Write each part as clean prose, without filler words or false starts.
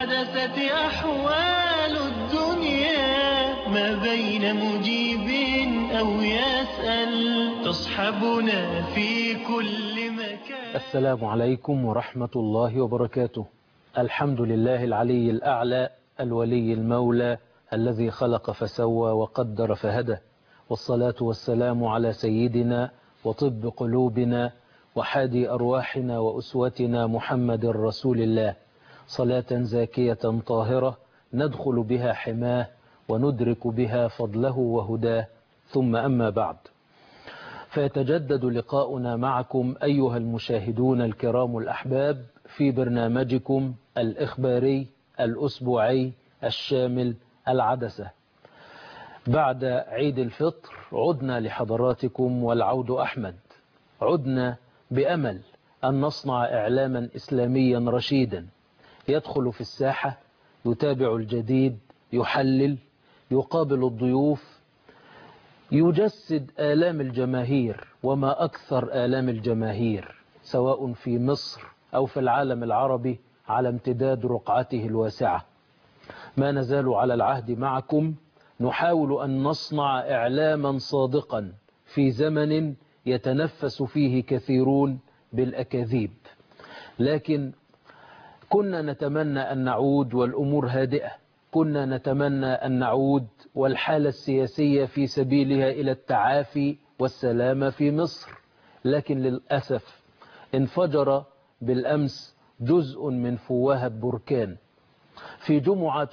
حدثت أحوال الدنيا ما بين مجيب أو يسأل تصحبنا في كل مكان. السلام عليكم ورحمة الله وبركاته. الحمد لله العلي الأعلى الولي المولى الذي خلق فسوى وقدر فهدى، والصلاة والسلام على سيدنا وطب قلوبنا وحادي أرواحنا وأسوتنا محمد رسول الله، صلاة زاكية طاهرة ندخل بها حماه وندرك بها فضله وهداه، ثم أما بعد، فيتجدد لقاؤنا معكم أيها المشاهدون الكرام الأحباب في برنامجكم الإخباري الأسبوعي الشامل العدسة. بعد عيد الفطر عدنا لحضراتكم والعود أحمد، عدنا بأمل أن نصنع إعلاما إسلاميا رشيدا يدخل في الساحة، يتابع الجديد، يحلل، يقابل الضيوف، يجسد آلام الجماهير وما أكثر آلام الجماهير سواء في مصر أو في العالم العربي على امتداد رقعته الواسعة. ما نزال على العهد معكم، نحاول أن نصنع إعلاما صادقا في زمن يتنفس فيه كثيرون بالأكاذيب، لكن كنا نتمنى أن نعود والأمور هادئة، كنا نتمنى أن نعود والحالة السياسية في سبيلها إلى التعافي والسلامة في مصر، لكن للأسف انفجر بالأمس جزء من فوهة بركان في جمعة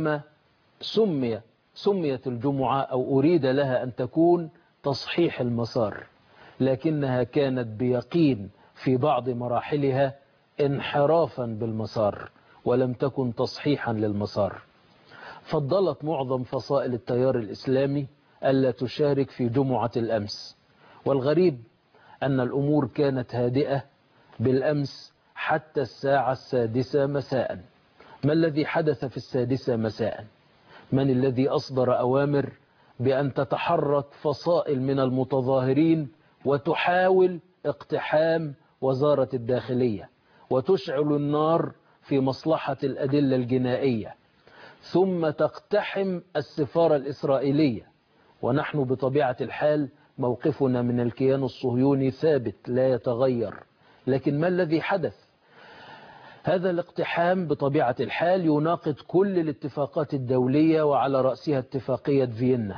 سميت الجمعة أو أريد لها أن تكون تصحيح المسار، لكنها كانت بيقين في بعض مراحلها انحرافا بالمسار ولم تكن تصحيحا للمسار. فضلت معظم فصائل التيار الإسلامي ألا تشارك في جمعة الأمس، والغريب أن الأمور كانت هادئة بالأمس حتى الساعة 6 مساء. ما الذي حدث في 6 مساء؟ من الذي أصدر أوامر بأن تتحرك فصائل من المتظاهرين وتحاول اقتحام وزارة الداخلية وتشعل النار في مصلحة الأدلة الجنائية، ثم تقتحم السفارة الإسرائيلية؟ ونحن بطبيعة الحال موقفنا من الكيان الصهيوني ثابت لا يتغير، لكن ما الذي حدث؟ هذا الاقتحام بطبيعة الحال يناقض كل الاتفاقات الدولية وعلى رأسها اتفاقية فيينا.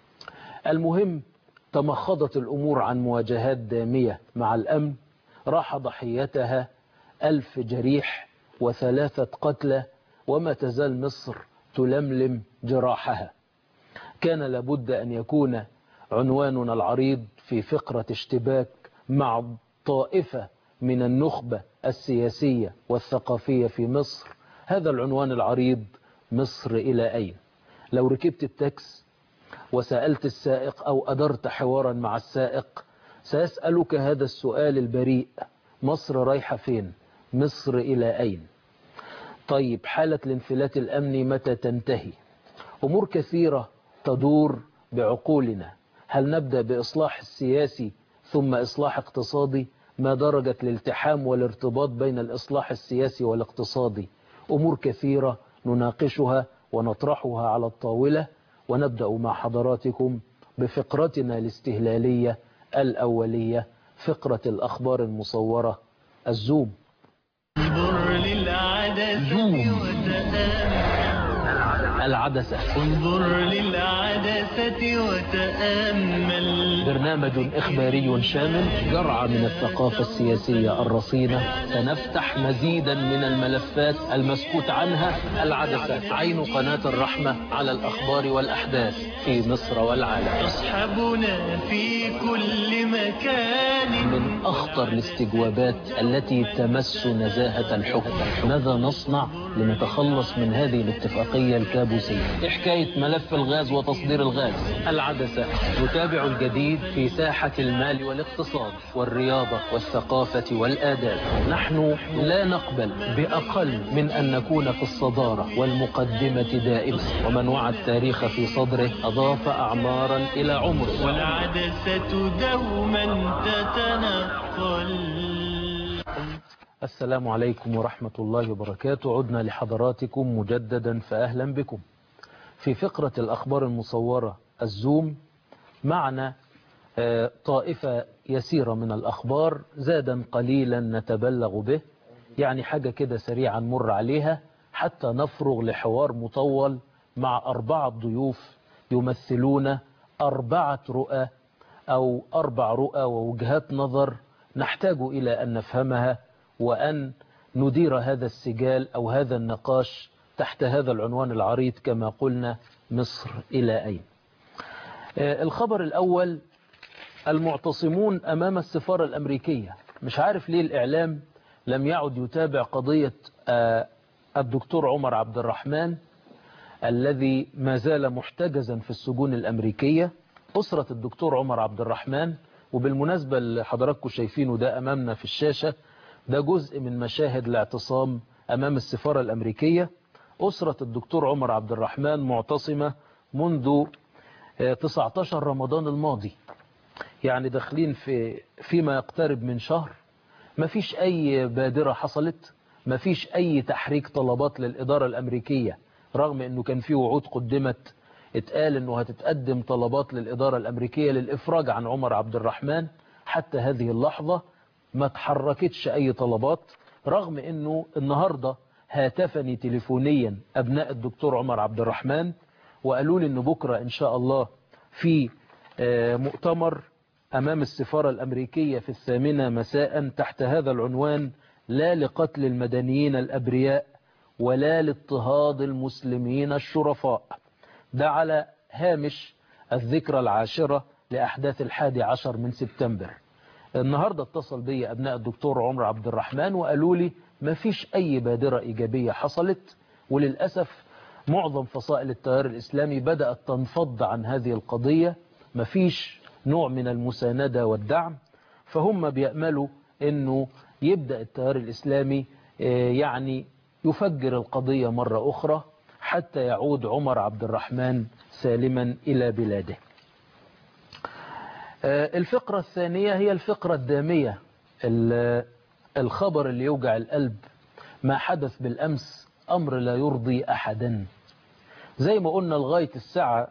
المهم، تمخضت الأمور عن مواجهات دامية مع الأمن، راح ضحيتها 1000 جريح و3 قتلى، وما تزال مصر تلملم جراحها. كان لابد أن يكون عنواننا العريض في فقرة اشتباك مع طائفة من النخبة السياسية والثقافية في مصر. هذا العنوان العريض: مصر إلى أين؟ لو ركبت التاكس وسألت السائق أو أدرت حوارا مع السائق سيسألك هذا السؤال البريء: مصر رايحة فين؟ مصر إلى أين؟ طيب، حالة الانفلات الأمني متى تنتهي؟ أمور كثيرة تدور بعقولنا. هل نبدأ بإصلاح السياسي ثم إصلاح اقتصادي؟ ما درجة الالتحام والارتباط بين الإصلاح السياسي والاقتصادي؟ أمور كثيرة نناقشها ونطرحها على الطاولة، ونبدأ مع حضراتكم بفقرتنا الاستهلالية الأولية، فقرة الأخبار المصورة، الزوم. انظر للعدسة العدسة، انظر للعدسة وتأمل. برنامج إخباري شامل، جرعة من الثقافة السياسية الرصينة، سنفتح مزيدا من الملفات المسكوت عنها. العدسة، عين قناة الرحمة على الأخبار والأحداث في مصر والعالم. تصحبنا في كل مكان. من أخطر الاستجوابات التي تمس نزاهة الحكم. ماذا نصنع لنتخلص من هذه الاتفاقية الكابوسية؟ حكاية ملف الغاز وتصدير الغاز. العدسة، نتابع الجديد في ساحة المال والاقتصاد والرياضة والثقافة والآداب. نحن لا نقبل بأقل من أن نكون في الصدارة والمقدمة دائما، ومن وعى التاريخ في صدره أضاف أعمارا إلى عمره. والعدسة دوما تتنقل. السلام عليكم ورحمة الله وبركاته. عدنا لحضراتكم مجددا فأهلا بكم في فقرة الأخبار المصورة الزوم. معنا طائفة يسيرة من الأخبار زادا قليلا نتبلغ به، يعني حاجة كده سريعا نمر عليها حتى نفرغ لحوار مطول مع 4 ضيوف يمثلون 4 رؤى أو 4 رؤى ووجهات نظر نحتاج إلى أن نفهمها وأن ندير هذا السجال أو هذا النقاش تحت هذا العنوان العريض كما قلنا: مصر إلى أين؟ الخبر الأول: المعتصمون أمام السفارة الأمريكية. مش عارف ليه الإعلام لم يعد يتابع قضية الدكتور عمر عبد الرحمن الذي ما زال محتجزا في السجون الأمريكية. أسرة الدكتور عمر عبد الرحمن، وبالمناسبة اللي حضراتكم شايفينه ده أمامنا في الشاشة، ده جزء من مشاهد الاعتصام أمام السفارة الأمريكية. أسرة الدكتور عمر عبد الرحمن معتصمة منذ 19 رمضان الماضي، يعني داخلين فيما يقترب من شهر. ما فيش أي بادرة حصلت، ما فيش أي تحريك طلبات للإدارة الأمريكية، رغم أنه كان في وعود قدمت اتقال أنه هتتقدم طلبات للإدارة الأمريكية للإفراج عن عمر عبد الرحمن. حتى هذه اللحظة ما تحركتش أي طلبات، رغم أنه النهاردة هاتفني تليفونيا أبناء الدكتور عمر عبد الرحمن وقالوا لي أنه بكرة إن شاء الله في مؤتمر أمام السفارة الأمريكية في 8 مساء تحت هذا العنوان: لا لقتل المدنيين الأبرياء ولا لاضطهاد المسلمين الشرفاء. ده على هامش الذكرى 10 لأحداث 11 من سبتمبر. النهاردة اتصل بي أبناء الدكتور عمر عبد الرحمن وقالوا لي ما فيش أي بادرة إيجابية حصلت، وللأسف معظم فصائل التيار الإسلامي بدأت تنفض عن هذه القضية، ما فيش نوع من المساندة والدعم. فهم بيأملوا أنه يبدأ التيار الإسلامي يعني يفجر القضية مرة أخرى حتى يعود عمر عبد الرحمن سالما إلى بلاده. الفقرة الثانية هي الفقرة الدامية، الخبر اللي يوجع القلب: ما حدث بالأمس أمر لا يرضي أحدا. زي ما قلنا لغاية الساعة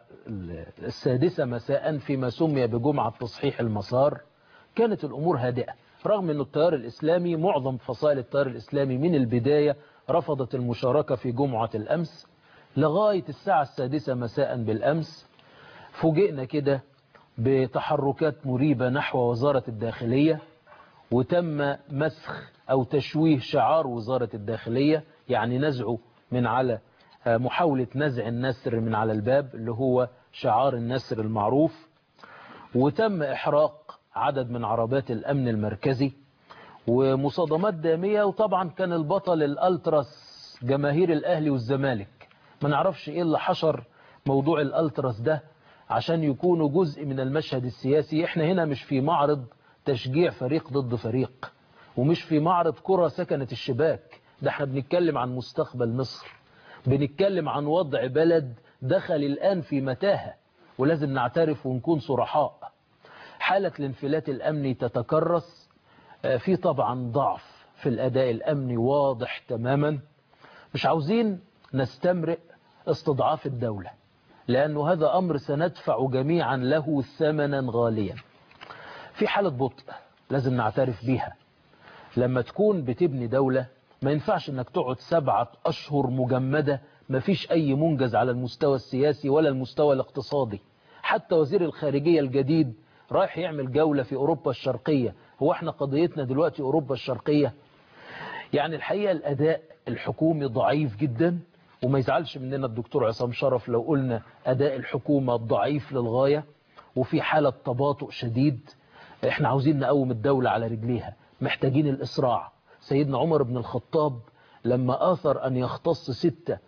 6 مساء فيما سمي بجمعة تصحيح المسار كانت الأمور هادئة، رغم أن التيار الإسلامي معظم فصائل التيار الإسلامي من البداية رفضت المشاركة في جمعة الأمس. لغاية الساعة 6 مساء بالأمس فوجئنا كده بتحركات مريبة نحو وزارة الداخلية، وتم مسخ أو تشويه شعار وزارة الداخلية، يعني نزعه من على محاولة نزع النسر من على الباب اللي هو شعار النسر المعروف، وتم إحراق عدد من عربات الأمن المركزي، ومصادمات دامية. وطبعا كان البطل الألتراس جماهير الأهلي والزمالك. ما نعرفش إيه اللي حشر موضوع الألتراس ده عشان يكونوا جزء من المشهد السياسي. احنا هنا مش في معرض تشجيع فريق ضد فريق، ومش في معرض كرة سكنت الشباك، ده احنا بنتكلم عن مستقبل مصر، بنتكلم عن وضع بلد دخل الآن في متاهة، ولازم نعترف ونكون صرحاء. حالة الانفلات الأمني تتكرس، في طبعا ضعف في الأداء الأمني واضح تماما. مش عاوزين نستمرئ استضعاف الدولة، لأنه هذا أمر سندفع جميعا له ثمنا غاليا. في حالة بطء لازم نعترف بيها. لما تكون بتبني دولة ما ينفعش انك تقعد 7 أشهر مجمدة ما فيش أي منجز على المستوى السياسي ولا المستوى الاقتصادي. حتى وزير الخارجية الجديد رايح يعمل جولة في أوروبا الشرقية. هو احنا قضيتنا دلوقتي أوروبا الشرقية؟ يعني الحقيقة الأداء الحكومي ضعيف جدا، وما يزعلش مننا الدكتور عصام شرف لو قلنا أداء الحكومة ضعيف للغاية، وفي حالة تباطؤ شديد. احنا عاوزين نقوم الدولة على رجليها، محتاجين الإسراع. سيدنا عمر بن الخطاب لما آثر أن يختص 6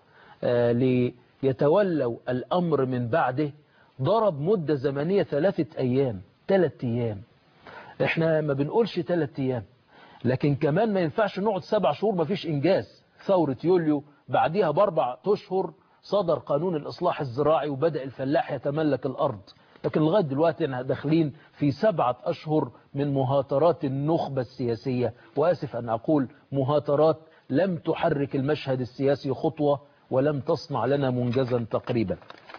ليتولوا الأمر من بعده ضرب مدة زمنية 3 أيام 3 أيام. احنا ما بنقولش 3 أيام، لكن كمان ما ينفعش نقعد 7 شهور ما فيش إنجاز. ثورة يوليو بعدها ب4 أشهر صدر قانون الإصلاح الزراعي وبدأ الفلاح يتملك الأرض. لكن لغاية دلوقتي احنا داخلين في 7 أشهر من مهاترات النخبة السياسية، وآسف أن أقول مهاترات لم تحرك المشهد السياسي خطوة ولم تصنع لنا منجزا تقريبا.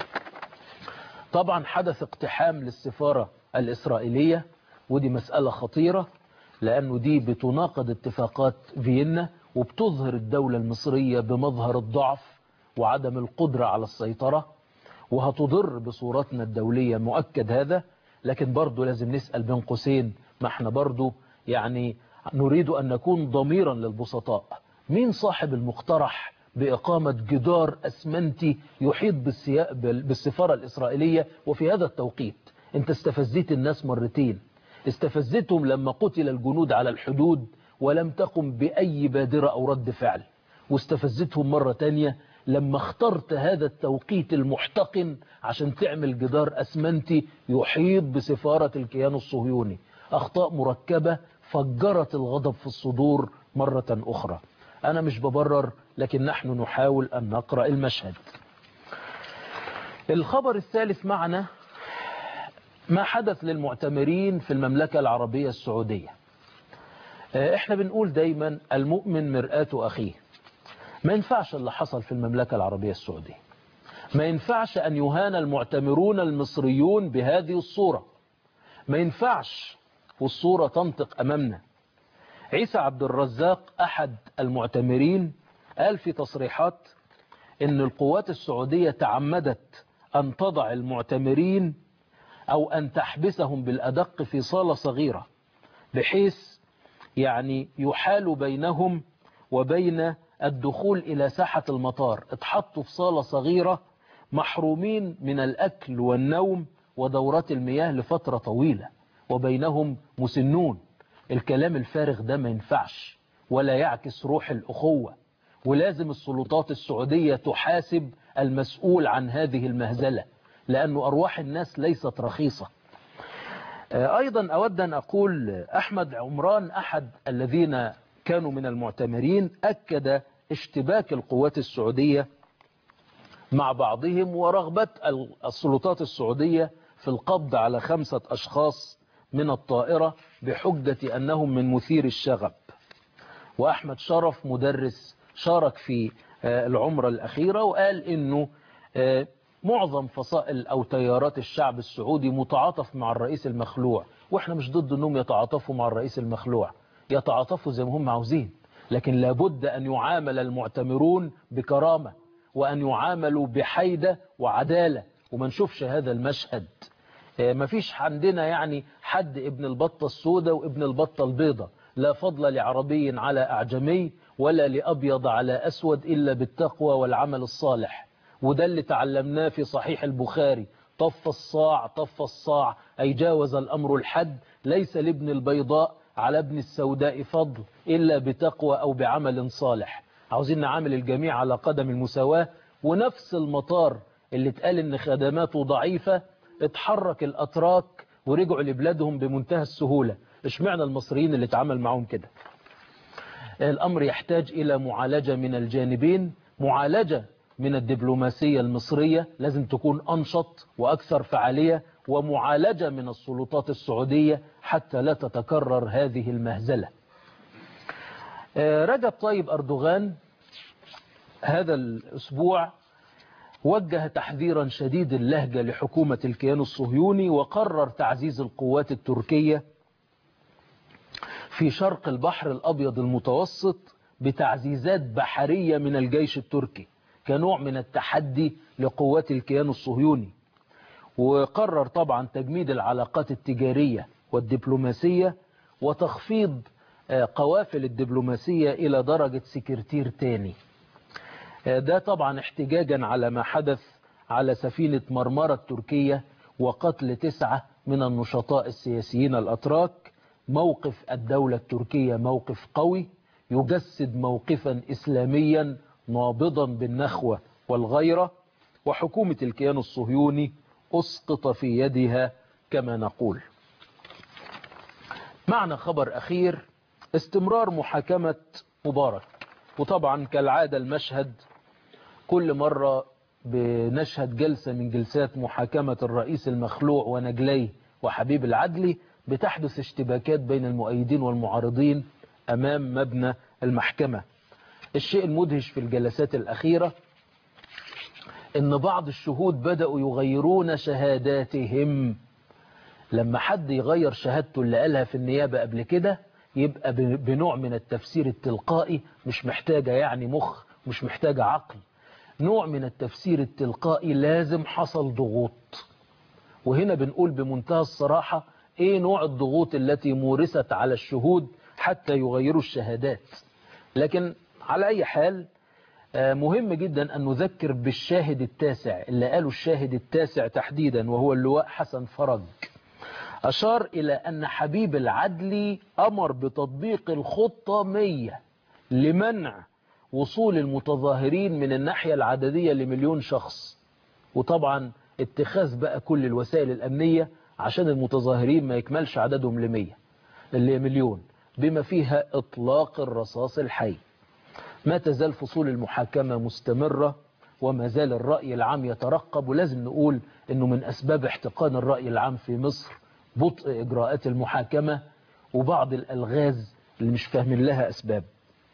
طبعا حدث اقتحام للسفارة الإسرائيلية، ودي مسألة خطيرة لأنه دي بتناقض اتفاقات فيينا وبتظهر الدولة المصرية بمظهر الضعف وعدم القدرة على السيطرة، وهتضر بصورتنا الدولية، مؤكد هذا. لكن برضو لازم نسأل بين قوسين، ما احنا برضو يعني نريد أن نكون ضميرا للبسطاء، مين صاحب المقترح بإقامة جدار أسمنتي يحيط بالسفارة الإسرائيلية وفي هذا التوقيت؟ انت استفزيت الناس مرتين، استفزتهم لما قتل الجنود على الحدود ولم تقم بأي بادرة أو رد فعل، واستفزتهم مرة تانية لما اخترت هذا التوقيت المحتقن عشان تعمل جدار أسمنتي يحيط بسفارة الكيان الصهيوني. أخطاء مركبة فجرت الغضب في الصدور مرة أخرى. أنا مش ببرر، لكن نحن نحاول أن نقرأ المشهد. الخبر الثالث معنا ما حدث للمعتمرين في المملكة العربية السعودية. احنا بنقول دايما المؤمن مرآة أخيه. ما ينفعش اللي حصل في المملكة العربية السعودية، ما ينفعش أن يهان المعتمرون المصريون بهذه الصورة، ما ينفعش والصورة تنطق أمامنا. عيسى عبد الرزاق أحد المعتمرين قال في تصريحات إن القوات السعودية تعمدت أن تضع المعتمرين أو أن تحبسهم بالأدق في صالة صغيرة، بحيث يعني يحال بينهم وبين الدخول إلى ساحة المطار. اتحطوا في صالة صغيرة محرومين من الأكل والنوم ودورات المياه لفترة طويلة، وبينهم مسنون. الكلام الفارغ ده ما ينفعش ولا يعكس روح الأخوة، ولازم السلطات السعودية تحاسب المسؤول عن هذه المهزلة، لأن أرواح الناس ليست رخيصة. أيضا أود أن أقول أحمد عمران أحد الذين كانوا من المعتمرين أكد اشتباك القوات السعودية مع بعضهم ورغبة السلطات السعودية في القبض على 5 أشخاص من الطائرة بحجة أنهم من مثير الشغب. وأحمد شرف مدرس شارك في العمرة الأخيرة وقال إنه معظم فصائل أو تيارات الشعب السعودي متعاطف مع الرئيس المخلوع، وإحنا مش ضد أنهم يتعاطفوا مع الرئيس المخلوع، يتعاطفوا زي ما هم عاوزين، لكن لابد أن يعامل المعتمرون بكرامة وأن يعاملوا بحيدة وعدالة، وما نشوفش هذا المشهد. ما فيش عندنا يعني حد ابن البطة السوداء وابن البطة البيضة، لا فضل لعربي على أعجمي ولا لأبيض على أسود إلا بالتقوى والعمل الصالح. وده اللي تعلمناه في صحيح البخاري، طف الصاع طف الصاع، أي جاوز الأمر الحد، ليس لابن البيضاء على ابن السوداء فضل إلا بتقوى أو بعمل صالح. عاوزين نعامل الجميع على قدم المساواة. ونفس المطار اللي اتقال إن خدماته ضعيفة اتحرك الأتراك ورجعوا لبلادهم بمنتهى السهولة. اشمعنى المصريين اللي اتعامل معهم كده؟ الأمر يحتاج إلى معالجة من الجانبين، معالجة من الدبلوماسية المصرية لازم تكون أنشط وأكثر فعالية، ومعالجة من السلطات السعودية حتى لا تتكرر هذه المهزلة. رجب طيب أردوغان هذا الأسبوع وجه تحذيرا شديد اللهجة لحكومة الكيان الصهيوني، وقرر تعزيز القوات التركية في شرق البحر الأبيض المتوسط بتعزيزات بحرية من الجيش التركي كنوع من التحدي لقوات الكيان الصهيوني. وقرر طبعا تجميد العلاقات التجارية والدبلوماسية وتخفيض قوافل الدبلوماسية إلى درجة سكرتير تاني. ده طبعا احتجاجا على ما حدث على سفينة مرمرة التركية وقتل 9 من النشطاء السياسيين الأتراك. موقف الدولة التركية موقف قوي يجسد موقفا إسلاميا نابضا بالنخوة والغيرة، وحكومة الكيان الصهيوني أسقط في يدها كما نقول. معنا خبر أخير، استمرار محاكمة مبارك. وطبعا كالعادة المشهد كل مرة بنشهد جلسة من جلسات محاكمة الرئيس المخلوع ونجليه وحبيب العدلي بتحدث اشتباكات بين المؤيدين والمعارضين أمام مبنى المحكمة. الشيء المدهش في الجلسات الأخيرة إن بعض الشهود بدأوا يغيرون شهاداتهم. لما حد يغير شهادته اللي قالها في النيابة قبل كده يبقى بنوع من التفسير التلقائي، مش محتاجة يعني مخ، مش محتاجة عقل، نوع من التفسير التلقائي لازم حصل ضغوط. وهنا بنقول بمنتهى الصراحة ايه نوع الضغوط التي مورست على الشهود حتى يغيروا الشهادات. لكن على اي حال مهم جدا ان نذكر بالشاهد التاسع اللي قالوا الشاهد التاسع تحديدا، وهو اللواء حسن فرج. أشار إلى أن حبيب العدلي أمر بتطبيق الخطة 100 لمنع وصول المتظاهرين من الناحية العددية ل1,000,000 شخص، وطبعا اتخاذ بقى كل الوسائل الأمنية عشان المتظاهرين ما يكملش عددهم ل1,000,000 بما فيها إطلاق الرصاص الحي. ما تزال فصول المحاكمة مستمرة وما زال الرأي العام يترقب، ولازم نقول أنه من أسباب احتقان الرأي العام في مصر بطء إجراءات المحاكمة وبعض الألغاز اللي مش فاهمين لها أسباب.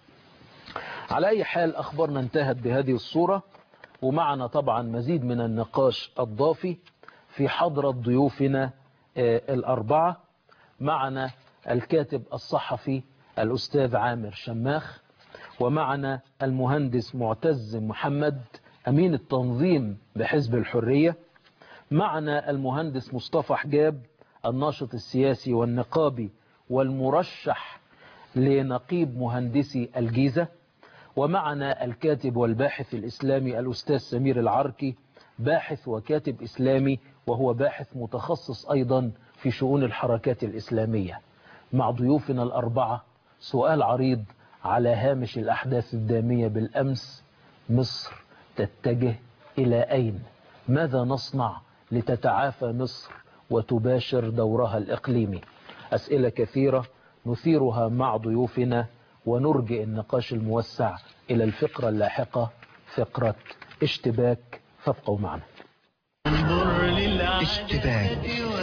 على أي حال أخبارنا انتهت بهذه الصورة، ومعنا طبعا مزيد من النقاش الضافي في حضرة ضيوفنا الأربعة. معنا الكاتب الصحفي الأستاذ عامر شماخ، ومعنا المهندس معتز محمد أمين التنظيم بحزب الحرية، معنا المهندس مصطفى حجاب الناشط السياسي والنقابي والمرشح لنقيب مهندسي الجيزة، ومعنا الكاتب والباحث الإسلامي الأستاذ سمير العركي، باحث وكاتب إسلامي وهو باحث متخصص أيضا في شؤون الحركات الإسلامية. مع ضيوفنا الأربعة سؤال عريض على هامش الأحداث الدامية بالأمس: مصر تتجه إلى أين؟ ماذا نصنع لتتعافى مصر وتباشر دورها الإقليمي؟ أسئلة كثيرة نثيرها مع ضيوفنا، ونرجئ النقاش الموسع إلى الفقرة اللاحقة، فقرة اشتباك، فابقوا معنا. انظر للعدسة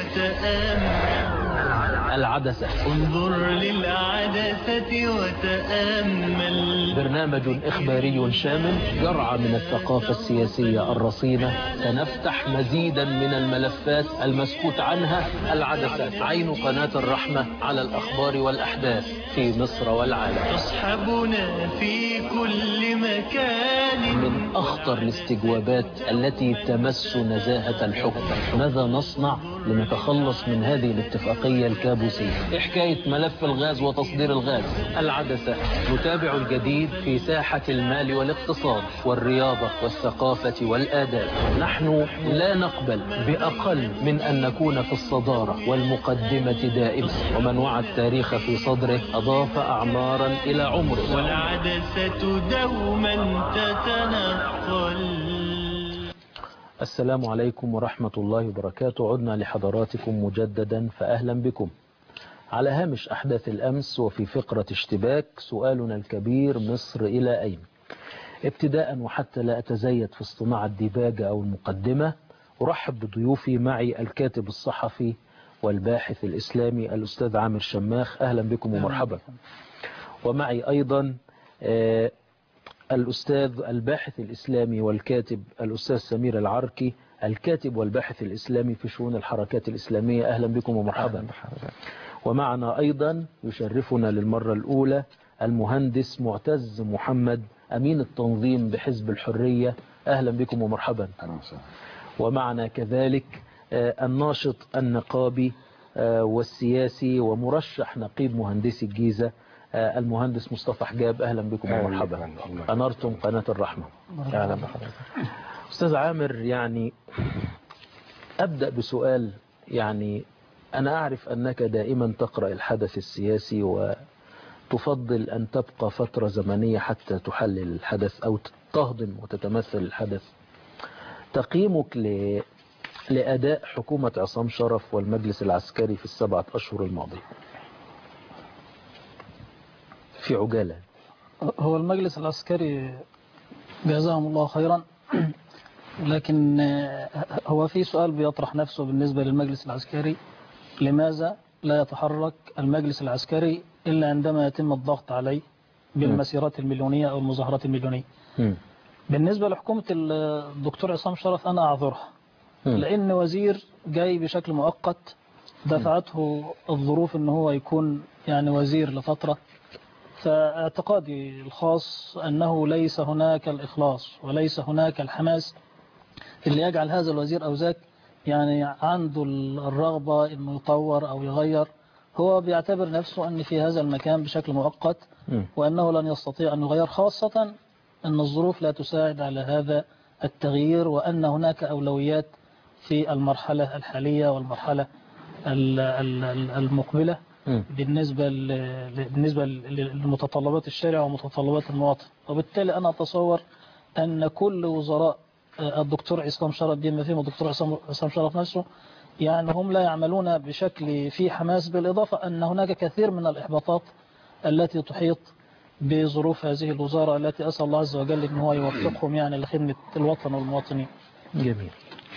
وتأمل. العدسة، انظر للعدسة وتأمل. برنامج إخباري شامل يرعى من الثقافة السياسية الرصينة. سنفتح مزيدا من الملفات المسكوت عنها. العدسة، عين قناة الرحمة على الأخبار والأحداث في مصر والعالم. تصحبنا في كل مكان. من أخطر الاستجوابات التي تمس نزاهة الحكم. ماذا نصنع لنتخلص من هذه الاتفاقية الكابوسية؟ إيه حكاية ملف الغاز وتصدير الغاز؟ العدسة، نتابع الجديد في ساحة المال والاقتصاد والرياضة والثقافة والآداب. نحن لا نقبل بأقل من أن نكون في الصدارة والمقدمة دائما، ومن وعى التاريخ في صدره أضاف أعمارا إلى عمره. والعدسة دوما تتنقل. السلام عليكم ورحمة الله وبركاته. عدنا لحضراتكم مجددا، فأهلا بكم. على هامش أحداث الأمس وفي فقرة اشتباك سؤالنا الكبير: مصر إلى أين؟ ابتداء وحتى لا أتزيد في اصطناع الديباجة أو المقدمة، أرحب بضيوفي. معي الكاتب الصحفي والباحث الإسلامي الأستاذ عامر شماخ، أهلا بكم ومرحبا. ومعي أيضا الأستاذ الباحث الإسلامي والكاتب الأستاذ سمير العركي، الكاتب والباحث الإسلامي في شؤون الحركات الإسلامية، أهلا بكم ومرحبا. ومعنا أيضا يشرفنا للمرة الأولى المهندس معتز محمد أمين التنظيم بحزب الحرية، أهلا بكم ومرحبا. ومعنا كذلك الناشط النقابي والسياسي ومرشح نقيب مهندسي الجيزة المهندس مصطفى حجاب، أهلا بكم ومرحبا. أنرتم قناة الرحمة. أهلا بحضرتك. أستاذ عامر، يعني أبدأ بسؤال. يعني أنا أعرف أنك دائما تقرأ الحدث السياسي وتفضل أن تبقى فترة زمنية حتى تحلل الحدث أو تهضم وتتمثل الحدث. تقييمك لأداء حكومة عصام شرف والمجلس العسكري في ال7 أشهر الماضية في عجالة؟ هو المجلس العسكري جزاهم الله خيرا لكن هو في سؤال بيطرح نفسه بالنسبة للمجلس العسكري: لماذا لا يتحرك المجلس العسكري إلا عندما يتم الضغط عليه بالمسيرات المليونية أو المظاهرات المليونية؟ بالنسبة لحكومة الدكتور عصام شرف أنا أعذرها، لأن وزير جاي بشكل مؤقت دفعته الظروف أنه هو يكون يعني وزير لفترة. فاعتقادي الخاص أنه ليس هناك الإخلاص وليس هناك الحماس اللي يجعل هذا الوزير أو ذاك يعني عنده الرغبة أنه يطور أو يغير. هو بيعتبر نفسه أن في هذا المكان بشكل مؤقت وأنه لن يستطيع أن يغير، خاصة أن الظروف لا تساعد على هذا التغيير، وأن هناك أولويات في المرحلة الحالية والمرحلة المقبلة بالنسبة لمتطلبات الشارع ومتطلبات المواطن. وبالتالي أنا أتصور أن كل وزراء الدكتور عصام شرف بما فيهم الدكتور عصام شرف نفسه يعني هم لا يعملون بشكل فيه حماس، بالإضافة أن هناك كثير من الإحباطات التي تحيط بظروف هذه الوزارة، التي أسأل الله عز وجل أن هو يوفقهم يعني لخدمة الوطن والمواطنين. جميل.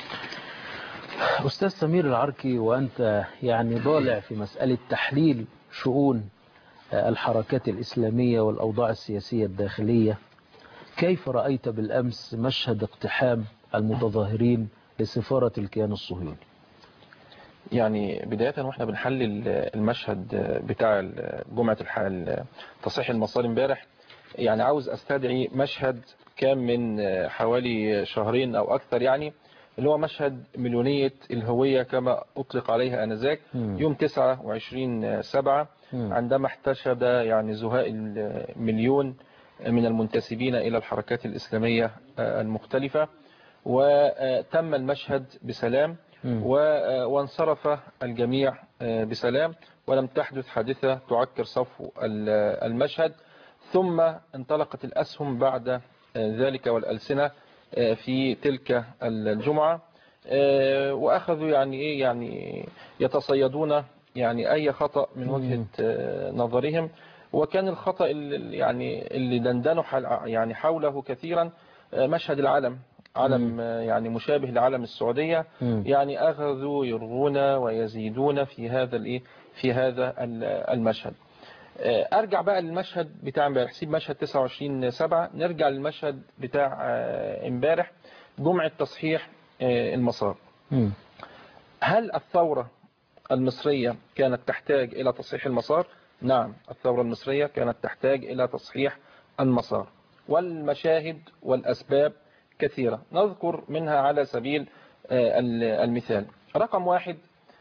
أستاذ سمير العركي، وأنت يعني ضالع في مسألة تحليل شؤون الحركات الإسلامية والأوضاع السياسية الداخلية، كيف رأيت بالأمس مشهد اقتحام المتظاهرين لسفارة الكيان الصهيوني؟ يعني بداية واحنا بنحلل المشهد بتاع جمعة تصحيح المسار امبارح، يعني عاوز استدعي مشهد كان من حوالي شهرين او اكثر، يعني اللي هو مشهد مليونية الهوية كما اطلق عليها انذاك يوم 29/7 عندما احتشد يعني زهاء المليون من المنتسبين الى الحركات الاسلامية المختلفة، وتم المشهد بسلام وانصرف الجميع بسلام، ولم تحدث حادثة تعكر صفو المشهد. ثم انطلقت الأسهم بعد ذلك والألسنة في تلك الجمعة، وأخذوا يعني يتصيدون يعني أي خطأ من وجهة نظرهم. وكان الخطأ اللي دندنوا يعني حوله كثيرا مشهد العلم، علم يعني مشابه لعلم السعودية، يعني أخذوا يرغون ويزيدون في هذا المشهد. أرجع بقى للمشهد بتاع امبارح، سيب مشهد 29/7، نرجع للمشهد بتاع امبارح جمعة تصحيح المسار. هل الثورة المصرية كانت تحتاج إلى تصحيح المسار؟ نعم، الثورة المصرية كانت تحتاج إلى تصحيح المسار، والمشاهد والأسباب كثيرة، نذكر منها على سبيل المثال. رقم 1،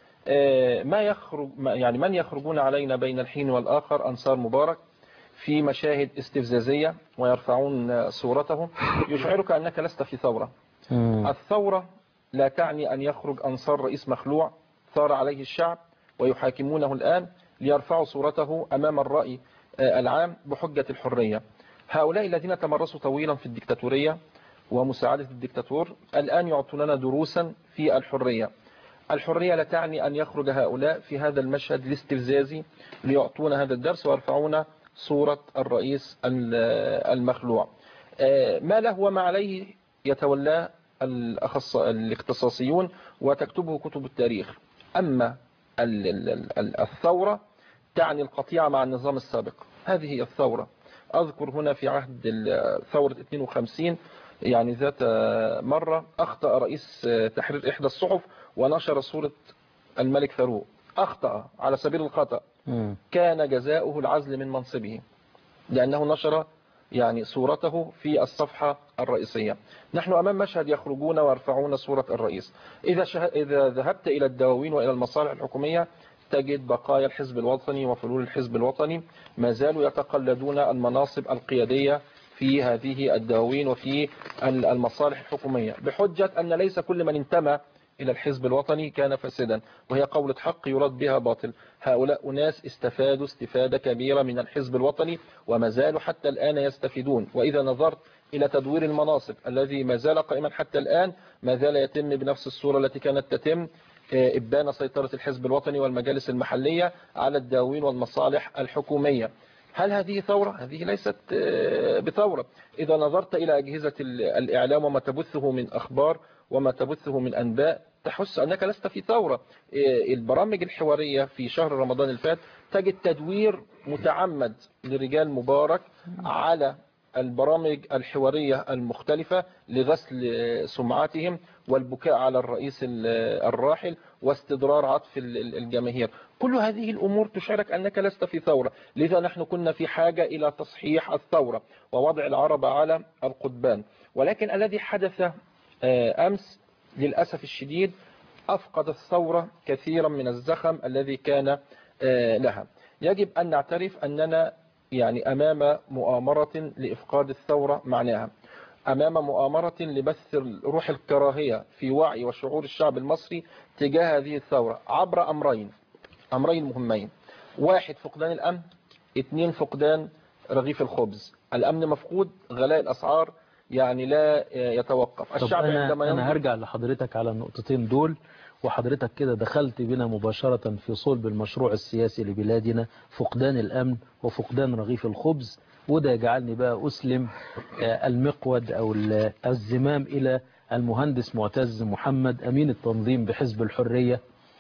من يخرجون علينا بين الحين والآخر أنصار مبارك في مشاهد استفزازية ويرفعون صورته، يشعرك أنك لست في ثورة. الثورة لا تعني أن يخرج أنصار رئيس مخلوع ثار عليه الشعب ويحاكمونه الآن ليرفعوا صورته أمام الرأي العام بحجة الحرية. هؤلاء الذين تمرسوا طويلا في الدكتاتورية ومساعدة الدكتاتور الآن يعطوننا دروسا في الحرية. الحرية لا تعني أن يخرج هؤلاء في هذا المشهد الاستفزازي ليعطون هذا الدرس ويرفعون صورة الرئيس المخلوع. ما له وما عليه يتولاه الاختصاصيون وتكتبه كتب التاريخ. أما الثورة تعني القطيعة مع النظام السابق، هذه هي الثورة. أذكر هنا في عهد ثورة 52 يعني ذات مرة أخطأ رئيس تحرير إحدى الصحف ونشر صورة الملك فاروق، أخطأ على سبيل الخطأ، كان جزاؤه العزل من منصبه لأنه نشر يعني صورته في الصفحة الرئيسية. نحن أمام مشهد يخرجون ويرفعون صورة الرئيس. إذا ذهبت إلى الدواوين وإلى المصالح الحكومية تجد بقايا الحزب الوطني وفلول الحزب الوطني ما زالوا يتقلدون المناصب القيادية في هذه الدواوين وفي المصالح الحكومية بحجة أن ليس كل من انتمى إلى الحزب الوطني كان فاسدا، وهي قولة حق يراد بها باطل. هؤلاء أناس استفادوا استفادة كبيرة من الحزب الوطني وما زالوا حتى الآن يستفيدون. وإذا نظرت إلى تدوير المناصب الذي ما زال قائما حتى الآن، ما زال يتم بنفس الصورة التي كانت تتم، إبان سيطرة الحزب الوطني والمجالس المحلية على الدواوين والمصالح الحكومية. هل هذه ثورة؟ هذه ليست بثورة. إذا نظرت إلى أجهزة الإعلام وما تبثه من أخبار وما تبثه من أنباء تحس أنك لست في ثورة. البرامج الحوارية في شهر رمضان الفات تجد تدوير متعمد لرجال مبارك على البرامج الحوارية المختلفة لغسل سمعتهم والبكاء على الرئيس الراحل واستدرار عطف الجماهير. كل هذه الأمور تشارك أنك لست في ثورة. لذا نحن كنا في حاجة إلى تصحيح الثورة ووضع العرب على القضبان. ولكن الذي حدث أمس للأسف الشديد أفقد الثورة كثيرا من الزخم الذي كان لها. يجب أن نعترف أننا يعني أمام مؤامرة لإفقاد الثورة معناها، أمام مؤامرة لبث روح الكراهية في وعي وشعور الشعب المصري تجاه هذه الثورة عبر أمرين مهمين: 1 فقدان الأمن، 2 فقدان رغيف الخبز. الأمن مفقود، غلاء الأسعار يعني لا يتوقف. الشعب عندما أنا هرجع لحضرتك على النقطتين دول، وحضرتك كده دخلت بنا مباشرة في صلب المشروع السياسي لبلادنا، فقدان الأمن وفقدان رغيف الخبز. وده يجعلني بقى أسلم المقود أو الزمام إلى المهندس معتز محمد أمين التنظيم بحزب الحرية.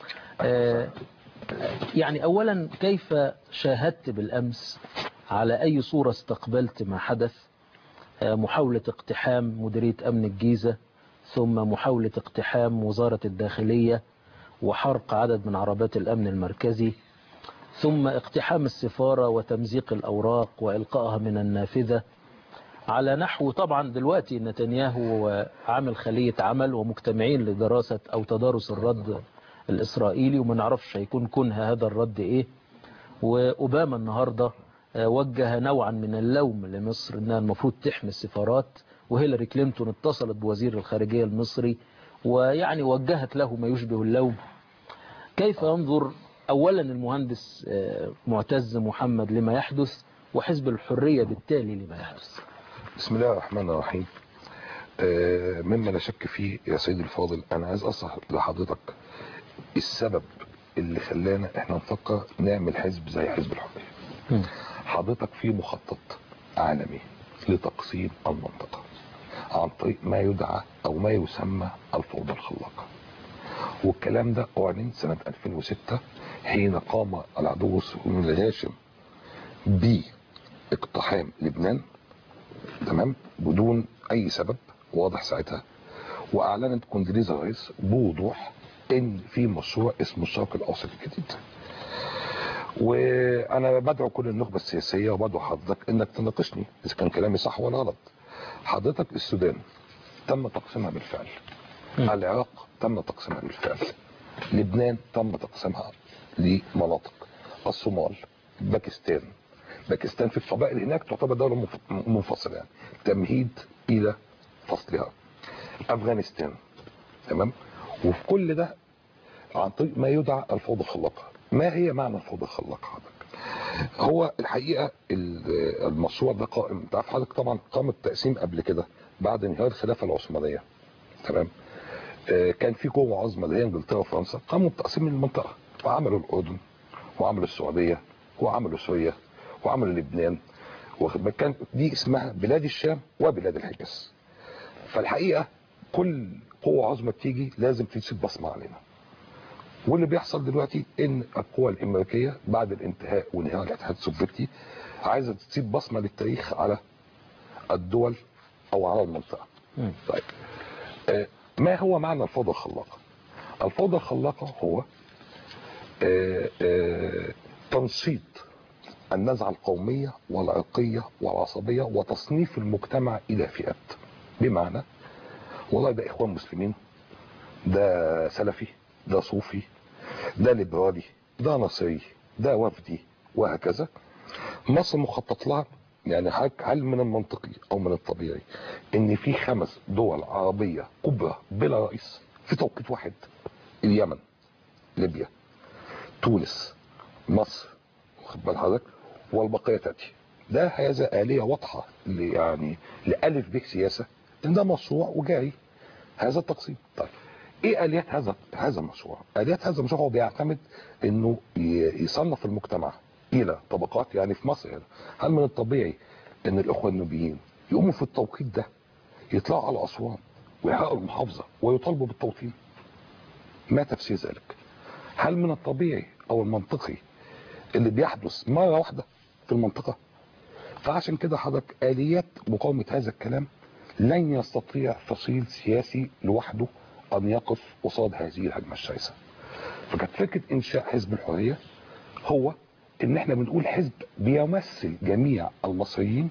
يعني أولا، كيف شاهدت بالأمس، على أي صورة استقبلت ما حدث؟ محاولة اقتحام مديرية أمن الجيزة، ثم محاولة اقتحام وزارة الداخلية وحرق عدد من عربات الأمن المركزي، ثم اقتحام السفارة وتمزيق الأوراق وإلقائها من النافذة، على نحو طبعا دلوقتي نتنياهو عامل خلية عمل ومجتمعين لدراسة أو تدارس الرد الإسرائيلي، وما نعرفش هيكون كنها هذا الرد إيه. وأوباما النهاردة وجه نوعا من اللوم لمصر أنها المفروض تحمي السفارات، وهيلاري كلينتون اتصلت بوزير الخارجية المصري ويعني وجهت له ما يشبه اللوم. كيف ينظر أولا المهندس معتز محمد لما يحدث، وحزب الحرية بالتالي لما يحدث؟ بسم الله الرحمن الرحيم. مما لا شك فيه يا سيدي الفاضل، أنا عايز أصح لحضرتك السبب اللي خلانا احنا نفكر نعمل حزب زي حزب الحرية. حضرتك في مخطط عالمي لتقسيم المنطقة عن طريق ما يدعى او ما يسمى الفوضى الخلاقة، والكلام ده اعلن سنة 2006 حين قام العدو الصهيوني الغاشم باقتحام لبنان، تمام، بدون اي سبب واضح ساعتها. واعلنت كوندريزا رايس بوضوح ان في مشروع اسمه الشرق الاوسط الجديد. وانا بدعو كل النخبه السياسيه وبدعو حضرتك انك تناقشني اذا كان كلامي صح ولا غلط. حضرتك السودان تم تقسيمها بالفعل، العراق تم تقسيمها بالفعل، لبنان تم تقسيمها لمناطق، الصومال، باكستان في القبائل هناك تعتبر دوله منفصله يعني تمهيد الى فصلها، افغانستان، تمام. وفي كل ده عن طريق ما يدعى الفوضى الخلاقه. ما هي معنى الفوضى الخلاقه حضرتك؟ هو الحقيقه المشروع ده قائم، انت عارف حضرتك طبعا قام التقسيم قبل كده بعد انهيار الخلافه العثمانيه، تمام. كان في قوه عظمى اللي هي انجلترا وفرنسا قاموا بتقسيم المنطقه، وعملوا الاردن وعملوا السعوديه وعملوا سوريا وعملوا لبنان، وكان دي اسمها بلاد الشام وبلاد الحجاز. فالحقيقه كل قوه عظمى بتيجي لازم تسيب بصمه علينا. واللي بيحصل دلوقتي ان القوى الامريكيه بعد الانتهاء وانهيار الاتحاد السوفيتي عايزه تسيب بصمه للتاريخ على الدول او على المنطقه. طيب ما هو معنى الفوضى الخلاقه؟ الفوضى الخلاقه هو تنشيط النزعه القوميه والعرقيه والعصبيه وتصنيف المجتمع الى فئات. بمعنى والله ده اخوان مسلمين، ده سلفي، ده صوفي، ده ليبرالي، ده نصري، ده وفدي، وهكذا. مصر مخطط لها يعني. هل من المنطقي او من الطبيعي ان في 5 دول عربيه كبرى بلا رئيس في توقيت واحد؟ اليمن، ليبيا، تونس، مصر، واخد بال حضرتك، والبقيه تاتي. ده هذا آلية واضحه يعني لألف به سياسه ان ده مشروع وجاري هذا التقسيم. طيب ايه اليات هذا المشروع؟ اليات هذا المشروع هو بيعتمد انه يصنف المجتمع الى طبقات يعني في مصر هنا. هل من الطبيعي ان الاخوه النوبيين يقوموا في التوقيت ده يطلعوا على اسوان ويحققوا المحافظه ويطالبوا بالتوطين؟ ما تفسير ذلك؟ هل من الطبيعي او المنطقي اللي بيحدث مره واحده في المنطقه؟ فعشان كده حضرتك اليات مقاومه هذا الكلام لن يستطيع فصيل سياسي لوحده ان يقف قصاد هذه الهجمه الشرسه. فكانت فكره انشاء حزب الحريه هو ان احنا بنقول حزب بيمثل جميع المصريين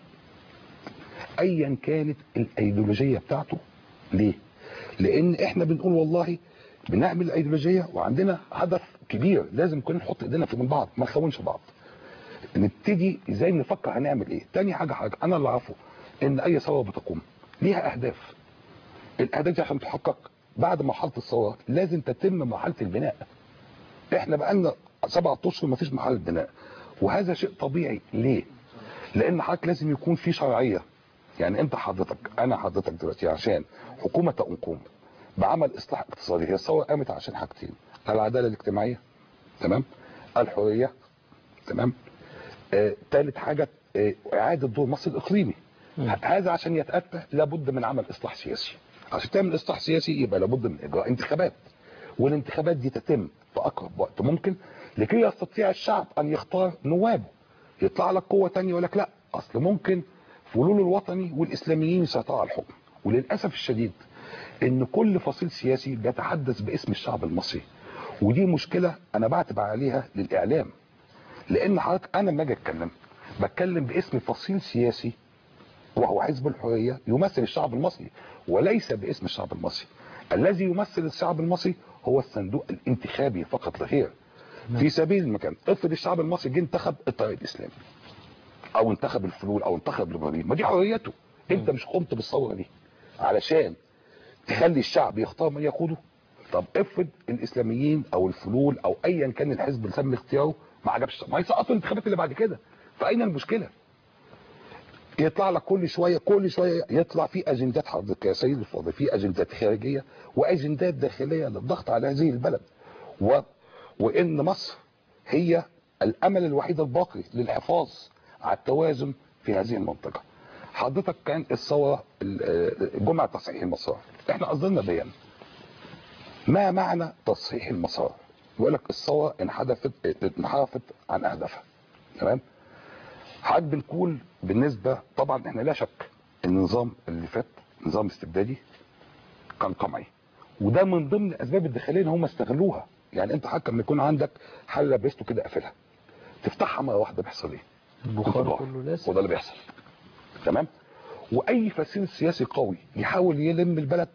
ايا كانت الايديولوجيه بتاعته. ليه؟ لان احنا بنقول والله بنعمل ايديولوجيه وعندنا هدف كبير لازم كنا نحط ايدينا في من بعض، ما نخونش بعض. نبتدي ازاي نفكر هنعمل ايه. تاني حاجه انا اللي اعرفه ان اي ثوره بتقوم ليها اهداف. الاهداف دي عشان تحقق بعد مرحله الثوره لازم تتم مرحله البناء. احنا بقالنا 7 اشهر ما فيش مرحله بناء، وهذا شيء طبيعي. ليه؟ لان حضرتك لازم يكون في شرعيه. يعني انت حضرتك دلوقتي عشان حكومه تقوم بعمل اصلاح اقتصادي، هي الثوره قامت عشان حاجتين: العداله الاجتماعيه، تمام، الحريه، تمام، ثالث حاجه اعاده دور مصر الاقليمي. هذا عشان يتاتى لابد من عمل اصلاح سياسي. عشان تعمل اصلاح سياسي يبقى لابد من اجراء انتخابات، والانتخابات دي تتم في اقرب وقت ممكن لكي يستطيع الشعب ان يختار نوابه. يطلع لك قوه ثانيه يقول لك لا اصل ممكن فلول الوطني والاسلاميين يسيطروا على الحكم. وللاسف الشديد ان كل فصيل سياسي بيتحدث باسم الشعب المصري، ودي مشكله انا بعتب عليها للاعلام. لان حضرتك انا لما اجي بتكلم باسم فصيل سياسي وهو حزب الحريه يمثل الشعب المصري وليس باسم الشعب المصري. الذي يمثل الشعب المصري هو الصندوق الانتخابي فقط لا غير. في سبيل المكان افرض الشعب المصري جه انتخب التيار الاسلامي او انتخب الفلول او انتخب الابراهيم، ما دي حريته. انت مش قمت بالثوره دي علشان تخلي الشعب يختار من يقوده؟ طب افرض الاسلاميين او الفلول او ايا كان الحزب اللي تم اختياره ما عجبش، ما يسقطوا الانتخابات اللي بعد كده. فاين المشكله؟ يطلع لك كل شويه يطلع في اجندات حضرتك يا سيد الفاضل، في اجندات خارجيه واجندات داخليه للضغط على هذه البلد، وان مصر هي الامل الوحيد الباقي للحفاظ على التوازن في هذه المنطقه. حضرتك كان الثوره جمعه تصحيح المسار، احنا قصدنا بيان ما معنى تصحيح المسار. يقول لك الثوره انحرفت عن اهدافها، تمام. حضرتك بنقول بالنسبه طبعا احنا لا شك ان النظام اللي فات نظام استبدادي كان قمعي، وده من ضمن الاسباب الداخليه ان هم استغلوها. يعني انت حضرتك لما يكون عندك حله بيستو كده قافلها تفتحها مره واحده بيحصل ايه؟ البخار كله لازم، وده اللي بيحصل، تمام. واي فصيل سياسي قوي يحاول يلم البلد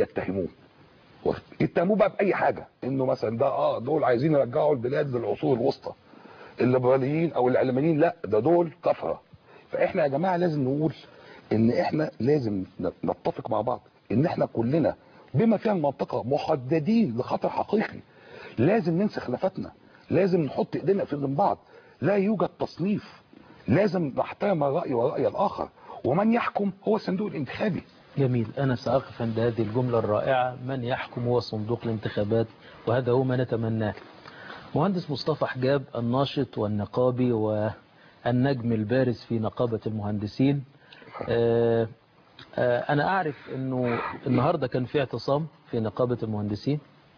يتهموه بقى باي حاجه، انه مثلا ده دول عايزين يرجعوا البلاد للعصور الوسطى، الليبراليين او العلمانيين لا ده دول كفره. فاحنا يا جماعه لازم نقول ان احنا لازم نتفق مع بعض ان احنا كلنا بما فيها المنطقه محددين لخطر حقيقي. لازم ننسى خلافاتنا، لازم نحط ايدينا في ايدين بعض، لا يوجد تصنيف، لازم نحترم الراي وراي الاخر، ومن يحكم هو الصندوق الانتخابي. جميل. أنا سأقف عند هذه الجملة الرائعة: من يحكم هو صندوق الانتخابات، وهذا هو ما نتمناه. مهندس مصطفى حجاب، الناشط والنقابي والنجم البارز في نقابة المهندسين، أنا أعرف أنه النهاردة كان في اعتصام في نقابة المهندسين.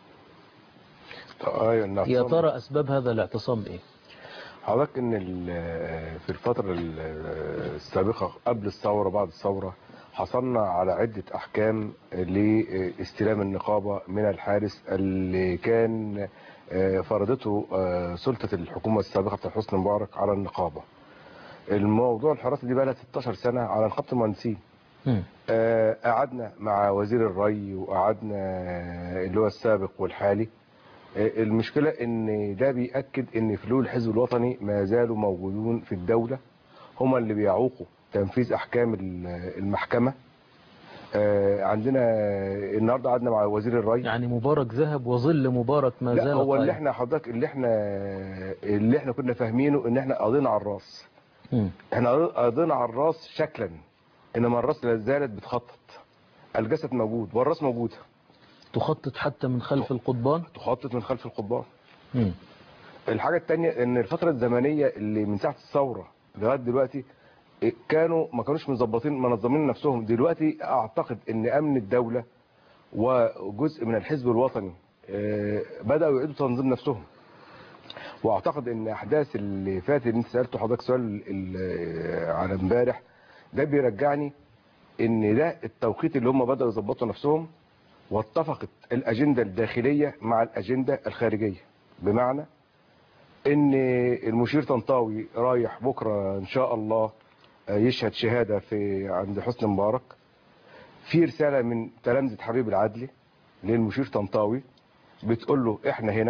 يا ترى أسباب هذا الاعتصام إيه؟ حضرتك ان في الفترة السابقة قبل الثورة بعد الثورة حصلنا على عدة احكام لاستلام النقابة من الحارس اللي كان فرضته سلطة الحكومة السابقة بتاع حسني مبارك على النقابة. الموضوع الحراسة دي بقى لها 16 سنة على نقابة المهندسين. قعدنا مع وزير الري وقعدنا اللي هو السابق والحالي. المشكلة ان ده بيأكد ان فلول الحزب الوطني ما زالوا موجودون في الدولة، هم اللي بيعوقوا تنفيذ احكام المحكمة. عندنا النهاردة قعدنا مع وزير الري. يعني مبارك ذهب وظل مبارك ما زال لا، هو قائم. اللي احنا حضرتك اللي احنا كنا فاهمينه ان احنا قاضينا على الراس. احنا قاضينا على الراس شكلا، انما الراس لا زالت بتخطط. الجسد موجود والراس موجوده. تخطط حتى من خلف القضبان. تخطط من خلف القضبان. الحاجة التانية ان الفترة الزمنية اللي من ساعة الثورة لغاية دلوقتي ما كانوش منظمين نفسهم. دلوقتي اعتقد ان امن الدولة وجزء من الحزب الوطني بدأوا يعيدوا تنظيم نفسهم. واعتقد ان احداث اللي فاتت انت سألته حضرتك سؤال على امبارح ده بيرجعني ان ده التوقيت اللي هم بدأوا يظبطوا نفسهم، واتفقت الاجندة الداخلية مع الاجندة الخارجية. بمعنى ان المشير طنطاوي رايح بكرة ان شاء الله يشهد شهادة عند حسني مبارك. في رسالة من تلامذة حبيب العدلي للمشير طنطاوي بتقول له احنا هنا،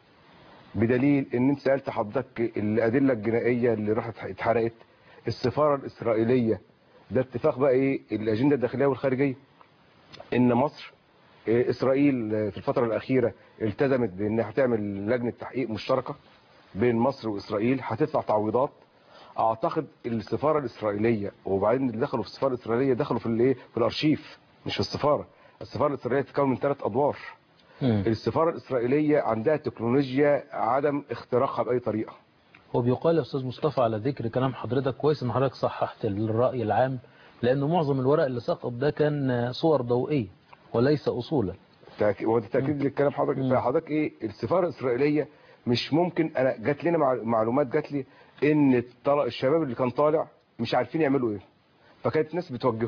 بدليل ان انت سألت حضرتك الادلة الجنائية اللي راحت اتحرقت، السفارة الاسرائيلية، ده اتفاق بقى ايه الاجندة الداخلية والخارجية، ان مصر اسرائيل في الفترة الاخيرة التزمت بانها هتعمل لجنة تحقيق مشتركة بين مصر واسرائيل، هتدفع تعويضات. اعتقد السفارة الاسرائيلية، وبعدين اللي دخلوا في السفارة الاسرائيلية دخلوا في الايه في الارشيف مش في السفارة. السفارة الاسرائيلية تتكون من 3 ادوار. السفارة الاسرائيلية عندها تكنولوجيا عدم اختراقها باي طريقة. وبيقال يا أستاذ مصطفى على ذكر كلام حضرتك، كويس إن حضرتك صححت الرأي العام، لأنه معظم الورق اللي سقط ده كان صور ضوئية وليس أصولا. وده تأكيد للكلام حضرتك. فحضرتك ايه السفارة الاسرائيلية مش ممكن. انا جات لنا معلومات جات لي ان الشباب اللي كان طالع مش عارفين يعملوا ايه، فكانت الناس بتوجهه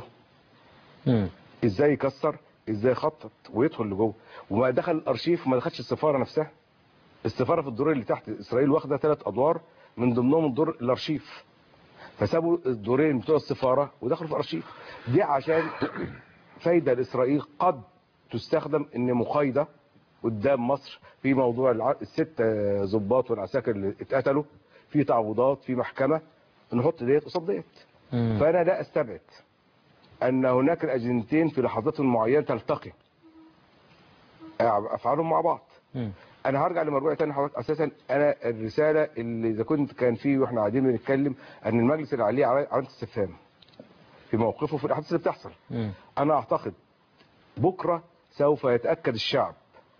ازاي يكسر، ازاي يخطط ويدخل لجوه. وما دخل الارشيف وما دخلش السفارة نفسها. السفارة في الدور اللي تحت، اسرائيل واخده 3 ادوار من ضمنهم الدور الارشيف، فسابوا الدورين بتوع السفارة ودخلوا في الارشيف. دي عشان فايدة لاسرائيل قد تستخدم ان مقايضة قدام مصر في موضوع ال6 ضباط والعساكر اللي اتقتلوا، في تعويضات، في محكمة، نحط ديت قصاد ديت. فانا لا استبعد ان هناك الاجندتين في لحظات معينة تلتقي افعالهم مع بعض. انا هرجع لمرجوع تاني حضرتك. اساسا انا الرسالة اللي اذا كنت كان فيه واحنا قاعدين بنتكلم ان المجلس اللي عليه علامة استفهام في موقفه في الاحداث اللي بتحصل. انا اعتقد بكرة سوف يتأكد الشعب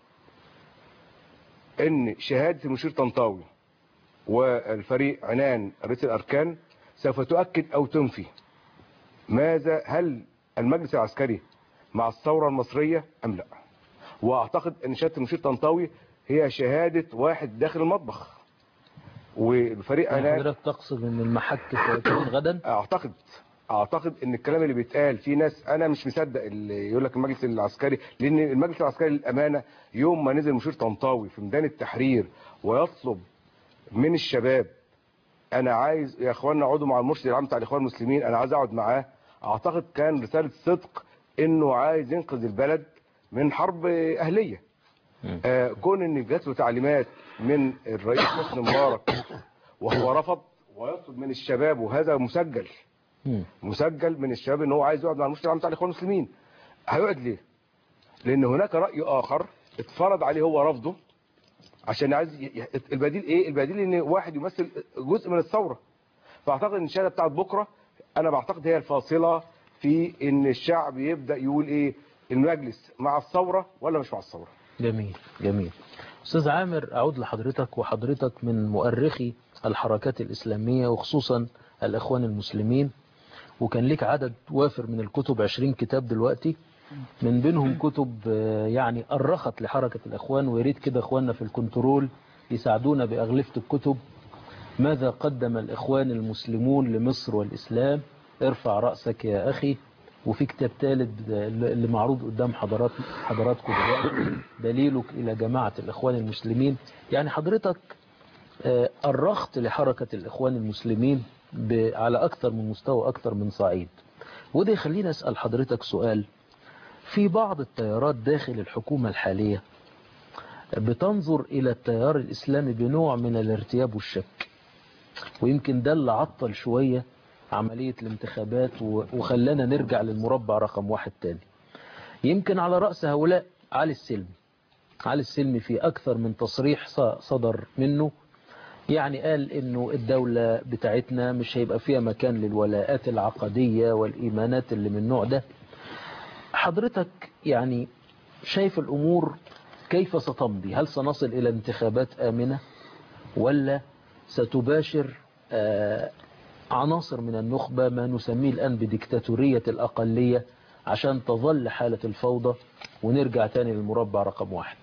ان شهادة المشير طنطاوي والفريق عنان رئيس الاركان سوف تؤكد او تنفي هل المجلس العسكري مع الثورة المصرية ام لا. واعتقد ان شهادة المشير طنطاوي هي شهادة واحد داخل المطبخ. والفريق عنان حضرتك تقصد ان المحك سيكون غدا؟ اعتقد ان الكلام اللي بيتقال في ناس انا مش مصدق اللي يقول لك المجلس العسكري، لان المجلس العسكري للامانه يوم ما نزل مشير طنطاوي في ميدان التحرير ويطلب من الشباب انا عايز يا اخوانا اقعدوا مع المرشد العام بتاع الاخوان المسلمين، انا عايز اقعد معاه، اعتقد كان رساله صدق انه عايز ينقذ البلد من حرب اهليه. كون ان جات له تعليمات من الرئيس حسني مبارك وهو رفض ويطلب من الشباب، وهذا مسجل من الشباب ان هو عايز يقعد مع المرشد العام بتاع الاخوان المسلمين. هيقعد ليه؟ لان هناك راي اخر اتفرض عليه هو رفضه عشان عايز البديل ايه؟ البديل ان واحد يمثل جزء من الثوره. فاعتقد ان الشهاده بتاعت بكره انا بعتقد هي الفاصله في ان الشعب يبدا يقول ايه، المجلس مع الثوره ولا مش مع الثوره. جميل جميل. أستاذ عامر، أعود لحضرتك، وحضرتك من مؤرخي الحركات الإسلامية وخصوصا الإخوان المسلمين، وكان لك عدد وافر من الكتب، 20 كتاب دلوقتي، من بينهم كتب يعني أرخت لحركة الإخوان، ويريد كده إخواننا في الكنترول يساعدونا بأغلفة الكتب. ماذا قدم الإخوان المسلمون لمصر والإسلام؟ ارفع رأسك يا أخي. وفي كتاب ثالث اللي معروض قدام حضراتكم دلوقتي، دليلك إلى جماعة الإخوان المسلمين. يعني حضرتك أرخت لحركة الإخوان المسلمين على أكثر من مستوى، أكثر من صعيد. وده يخلينا أسأل حضرتك سؤال. في بعض التيارات داخل الحكومة الحالية بتنظر إلى التيار الإسلامي بنوع من الارتياب والشك، ويمكن ده اللي عطل شوية عملية الانتخابات وخلانا نرجع للمربع رقم 1 تاني. يمكن على رأس هؤلاء علي السلمي في أكثر من تصريح صدر منه، يعني قال إنه الدولة بتاعتنا مش هيبقى فيها مكان للولاءات العقدية والإيمانات اللي من النوع ده. حضرتك يعني شايف الأمور كيف ستمضي؟ هل سنصل إلى انتخابات آمنة، ولا ستباشر عناصر من النخبة ما نسميه الآن بديكتاتورية الأقلية عشان تظل حالة الفوضى ونرجع تاني للمربع رقم 1؟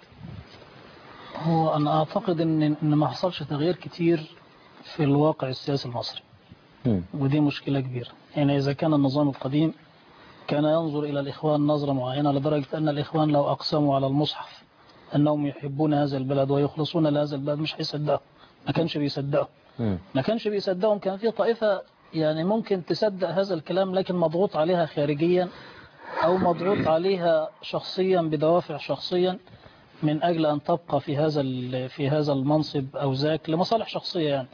هو أنا أعتقد إن ما حصلش تغيير كتير في الواقع السياسي المصري، ودي مشكلة كبيرة. يعني إذا كان النظام القديم كان ينظر إلى الإخوان نظرة معينة لدرجة أن الإخوان لو أقسموا على المصحف أنهم يحبون هذا البلد ويخلصون لهذا البلد مش هيصدقوا، ما كانش بيصدقهم. كان في طائفة يعني ممكن تصدق هذا الكلام لكن مضغوط عليها خارجيا أو مضغوط عليها شخصيا بدوافع شخصيا من أجل أن تبقى في هذا المنصب أو ذاك لمصالح شخصية يعني.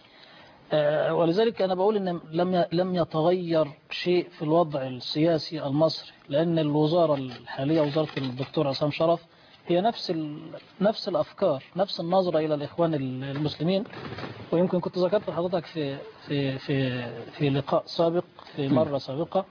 ولذلك أنا بقول إن لم يتغير شيء في الوضع السياسي المصري، لأن الوزارة الحالية وزارة الدكتور عصام شرف هي نفس الأفكار، نفس النظرة إلى الإخوان المسلمين. ويمكن كنت ذكرت لحضرتك في لقاء سابق في مرة سابقة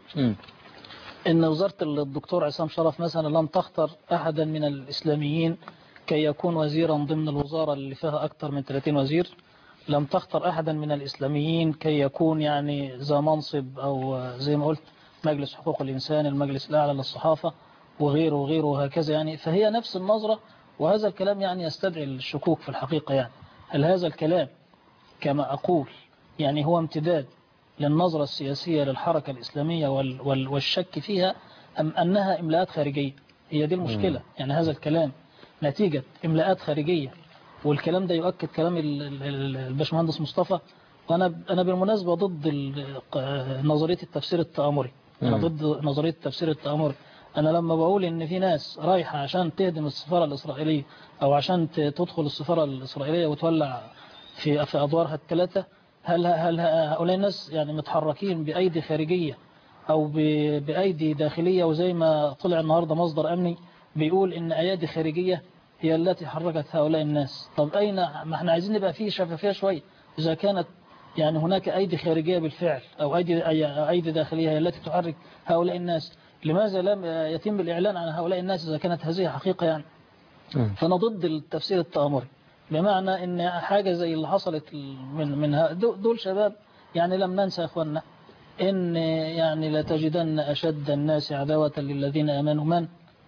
إن وزارة الدكتور عصام شرف مثلا لم تختار أحدا من الإسلاميين كي يكون وزيرا ضمن الوزارة اللي فيها أكثر من 30 وزير. لم تختار أحدا من الإسلاميين كي يكون يعني ذا منصب أو زي ما قلت مجلس حقوق الإنسان، المجلس الأعلى للصحافة وغيره وغيره وهكذا يعني. فهي نفس النظرة، وهذا الكلام يعني يستدعي الشكوك في الحقيقة. يعني هل هذا الكلام كما أقول يعني هو امتداد للنظرة السياسية للحركة الإسلامية والشك فيها، أم أنها إملاءات خارجية؟ هي دي المشكلة. يعني هذا الكلام نتيجة إملاءات خارجية، والكلام ده يؤكد كلام الباشمهندس مصطفى. وأنا بالمناسبة ضد نظرية التفسير التآمري. أنا ضد نظرية التفسير التآمري. أنا لما بقول إن في ناس رايحة عشان تهدم السفارة الإسرائيلية أو عشان تدخل السفارة الإسرائيلية وتولع في أدوارها الثلاثة، هل هؤلاء الناس يعني متحركين بأيدي خارجية أو بأيدي داخلية؟ وزي ما طلع النهاردة مصدر أمني بيقول إن أيادي خارجية هي التي حركت هؤلاء الناس. طب أين؟ ما احنا عايزين نبقى فيه شفافية شوية. إذا كانت يعني هناك أيدي خارجية بالفعل أو أيدي داخلية هي التي تحرك هؤلاء الناس، لماذا لم يتم الإعلان عن هؤلاء الناس إذا كانت هذه حقيقة يعني؟ فأنا ضد التفسير التآمري، بمعنى إن حاجة زي اللي حصلت من دول شباب. يعني لم ننسى أخواننا إن يعني لتجدن أشد الناس عداوة للذين آمنوا من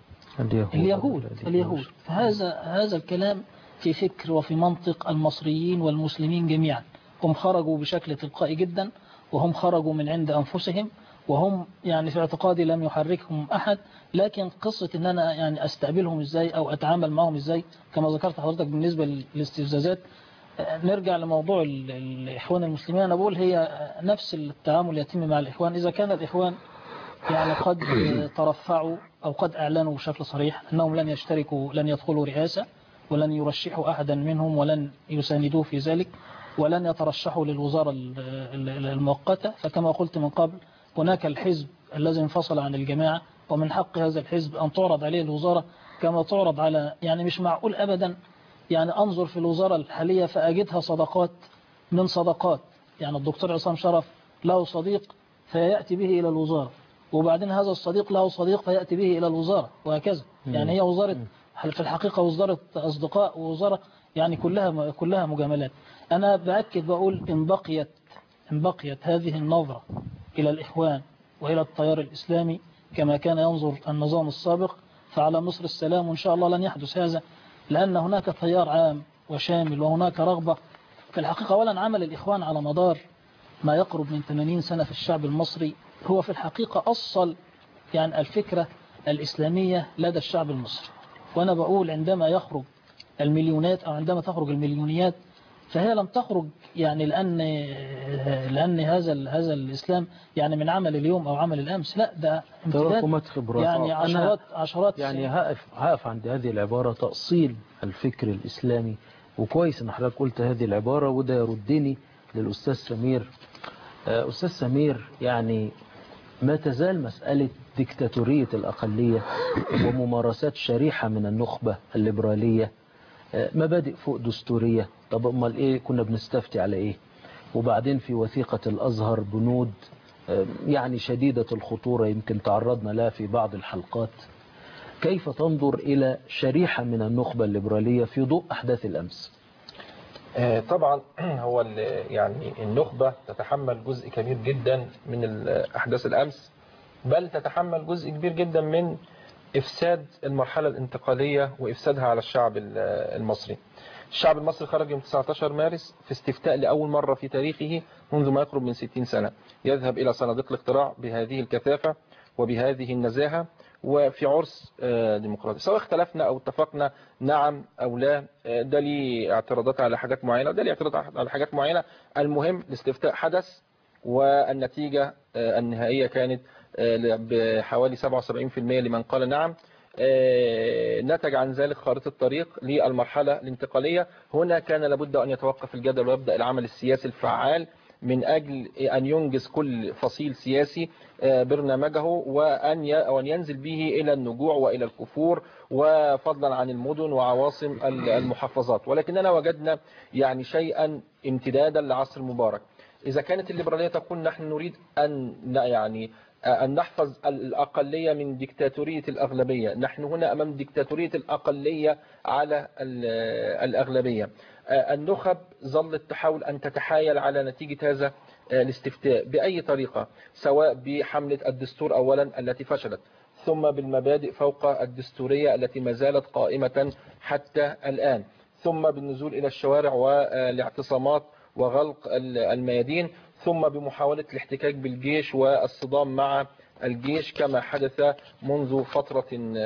اليهود. فهذا الكلام في فكر وفي منطق المصريين والمسلمين جميعا. هم خرجوا بشكل تلقائي جدا، وهم خرجوا من عند أنفسهم، وهم يعني في اعتقادي لم يحركهم أحد. لكن قصة إن أنا يعني أستقبلهم إزاي أو أتعامل معهم إزاي كما ذكرت حضرتك بالنسبة للاستفزازات، نرجع لموضوع الإخوان المسلمين. أنا بقول هي نفس التعامل يتم مع الإخوان. إذا كان الإخوان يعني قد ترفعوا أو قد أعلنوا بشكل صريح أنهم لن يشتركوا، لن يدخلوا رئاسة، ولن يرشحوا أحدا منهم، ولن يساندوه في ذلك، ولن يترشحوا للوزارة المؤقتة. فكما قلت من قبل هناك الحزب الذي انفصل عن الجماعة، ومن حق هذا الحزب أن تعرض عليه الوزارة كما تعرض على، يعني مش معقول أبدا يعني أنظر في الوزارة الحالية فأجدها صدقات من صدقات. يعني الدكتور عصام شرف له صديق فيأتي به إلى الوزارة، وبعدين هذا الصديق له صديق فيأتي به إلى الوزارة، وهكذا. يعني هي وزارة في الحقيقة وزارة أصدقاء، ووزارة يعني كلها مجاملات. أنا بأكد بقول إن بقيت هذه النظرة إلى الإخوان وإلى التيار الإسلامي كما كان ينظر النظام السابق، فعلى مصر السلام، وإن شاء الله لن يحدث هذا. لأن هناك تيار عام وشامل، وهناك رغبة في الحقيقة. أولا عمل الإخوان على مدار ما يقرب من 80 سنة في الشعب المصري هو في الحقيقة أصل يعني الفكرة الإسلامية لدى الشعب المصري. وأنا بقول عندما يخرج المليونات أو عندما تخرج المليونيات فهي لم تخرج يعني لأن هذا الإسلام يعني من عمل اليوم أو عمل الأمس، لا، ده تراكمات خبرات. يعني عشرات يعني هقف عند هذه العبارة، تأصيل الفكر الإسلامي. وكويس ان حضرتك قلت هذه العبارة، وده يردني للأستاذ سمير. أستاذ سمير، يعني ما تزال مسألة ديكتاتورية الأقلية وممارسات شريحة من النخبة الليبرالية، مبادئ فوق دستورية. طب امال ايه كنا بنستفتي على ايه؟ وبعدين في وثيقة الأزهر بنود يعني شديدة الخطورة يمكن تعرضنا لها في بعض الحلقات. كيف تنظر إلى شريحة من النخبة الليبرالية في ضوء أحداث الأمس؟ طبعا هو يعني النخبة تتحمل جزء كبير جدا من أحداث الأمس، بل تتحمل جزء كبير جدا من إفساد المرحلة الانتقالية وإفسادها على الشعب المصري. الشعب المصري خرج يوم 19 مارس في استفتاء لأول مرة في تاريخه منذ ما يقرب من 60 سنة، يذهب إلى صناديق الاقتراع بهذه الكثافة وبهذه النزاهة وفي عرس ديمقراطي، سواء اختلفنا أو اتفقنا نعم أو لا. ده لي اعتراضات على حاجات معينة وده لي اعتراضات على حاجات معينة. المهم الاستفتاء حدث والنتيجة النهائية كانت بحوالي 77% لمن قال نعم. نتج عن ذلك خارطة الطريق للمرحلة الانتقالية. هنا كان لابد أن يتوقف الجدل ويبدأ العمل السياسي الفعال من أجل أن ينجز كل فصيل سياسي برنامجه وأن ينزل به إلى النجوع وإلى الكفور وفضلا عن المدن وعواصم المحافظات. ولكننا وجدنا يعني شيئا امتدادا لعصر مبارك. إذا كانت الليبرالية تقول نحن نريد أن نحفظ الأقلية من ديكتاتورية الأغلبية، نحن هنا أمام ديكتاتورية الأقلية على الأغلبية. النخب ظلت تحاول أن تتحايل على نتيجة هذا الاستفتاء بأي طريقة، سواء بحملة الدستور أولا التي فشلت، ثم بالمبادئ فوق الدستورية التي ما زالت قائمة حتى الآن، ثم بالنزول إلى الشوارع والاعتصامات وغلق الميادين، ثم بمحاولة الاحتكاك بالجيش والصدام مع الجيش كما حدث منذ فترة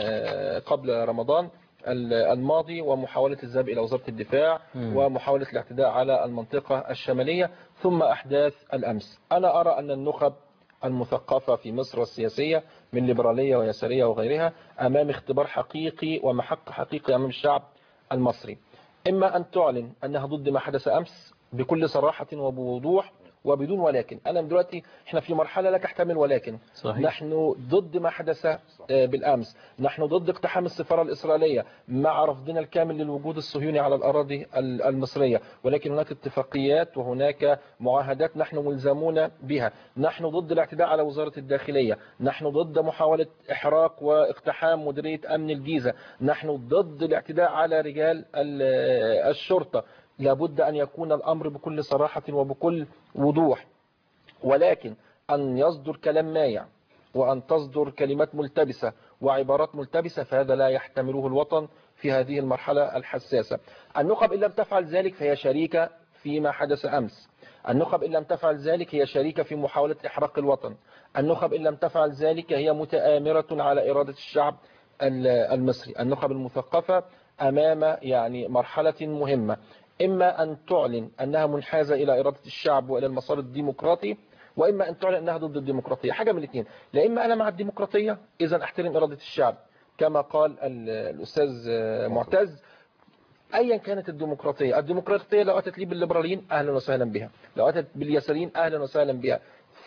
قبل رمضان الماضي، ومحاولة الذهاب إلى وزارة الدفاع ومحاولة الاعتداء على المنطقة الشمالية، ثم أحداث الأمس. أنا أرى أن النخب المثقفة في مصر السياسية من ليبرالية ويسارية وغيرها أمام اختبار حقيقي ومحك حقيقي أمام الشعب المصري. إما أن تعلن أنها ضد ما حدث أمس بكل صراحة وبوضوح وبدون ولكن. أنا دلوقتي احنا في مرحلة لا تحتمل ولكن. صحيح. نحن ضد ما حدث بالأمس، نحن ضد اقتحام السفارة الإسرائيلية مع رفضنا الكامل للوجود الصهيوني على الأراضي المصرية، ولكن هناك اتفاقيات وهناك معاهدات نحن ملزمون بها. نحن ضد الاعتداء على وزارة الداخلية، نحن ضد محاولة إحراق واقتحام مديرية أمن الجيزة، نحن ضد الاعتداء على رجال الشرطة. لابد أن يكون الأمر بكل صراحة وبكل وضوح، ولكن أن يصدر كلام مايع وأن تصدر كلمات ملتبسة وعبارات ملتبسة فهذا لا يحتمله الوطن في هذه المرحلة الحساسة. النخب إن لم تفعل ذلك فهي شريكة فيما حدث أمس. النخب إن لم تفعل ذلك هي شريكة في محاولة إحراق الوطن. النخب إن لم تفعل ذلك هي متآمرة على إرادة الشعب المصري. النخب المثقفة أمام يعني مرحلة مهمة، إما أن تعلن أنها منحازة إلى إرادة الشعب وإلى المسار الديمقراطي، وإما أن تعلن أنها ضد الديمقراطية. حاجة من الاثنين، لا إما أنا مع الديمقراطية إذا أحترم إرادة الشعب كما قال الأستاذ معتز. أيا كانت الديمقراطية لو أتت لي بالليبراليين أهلا وسهلا بها، لو أتت باليساريين أهلا وسهلا بها،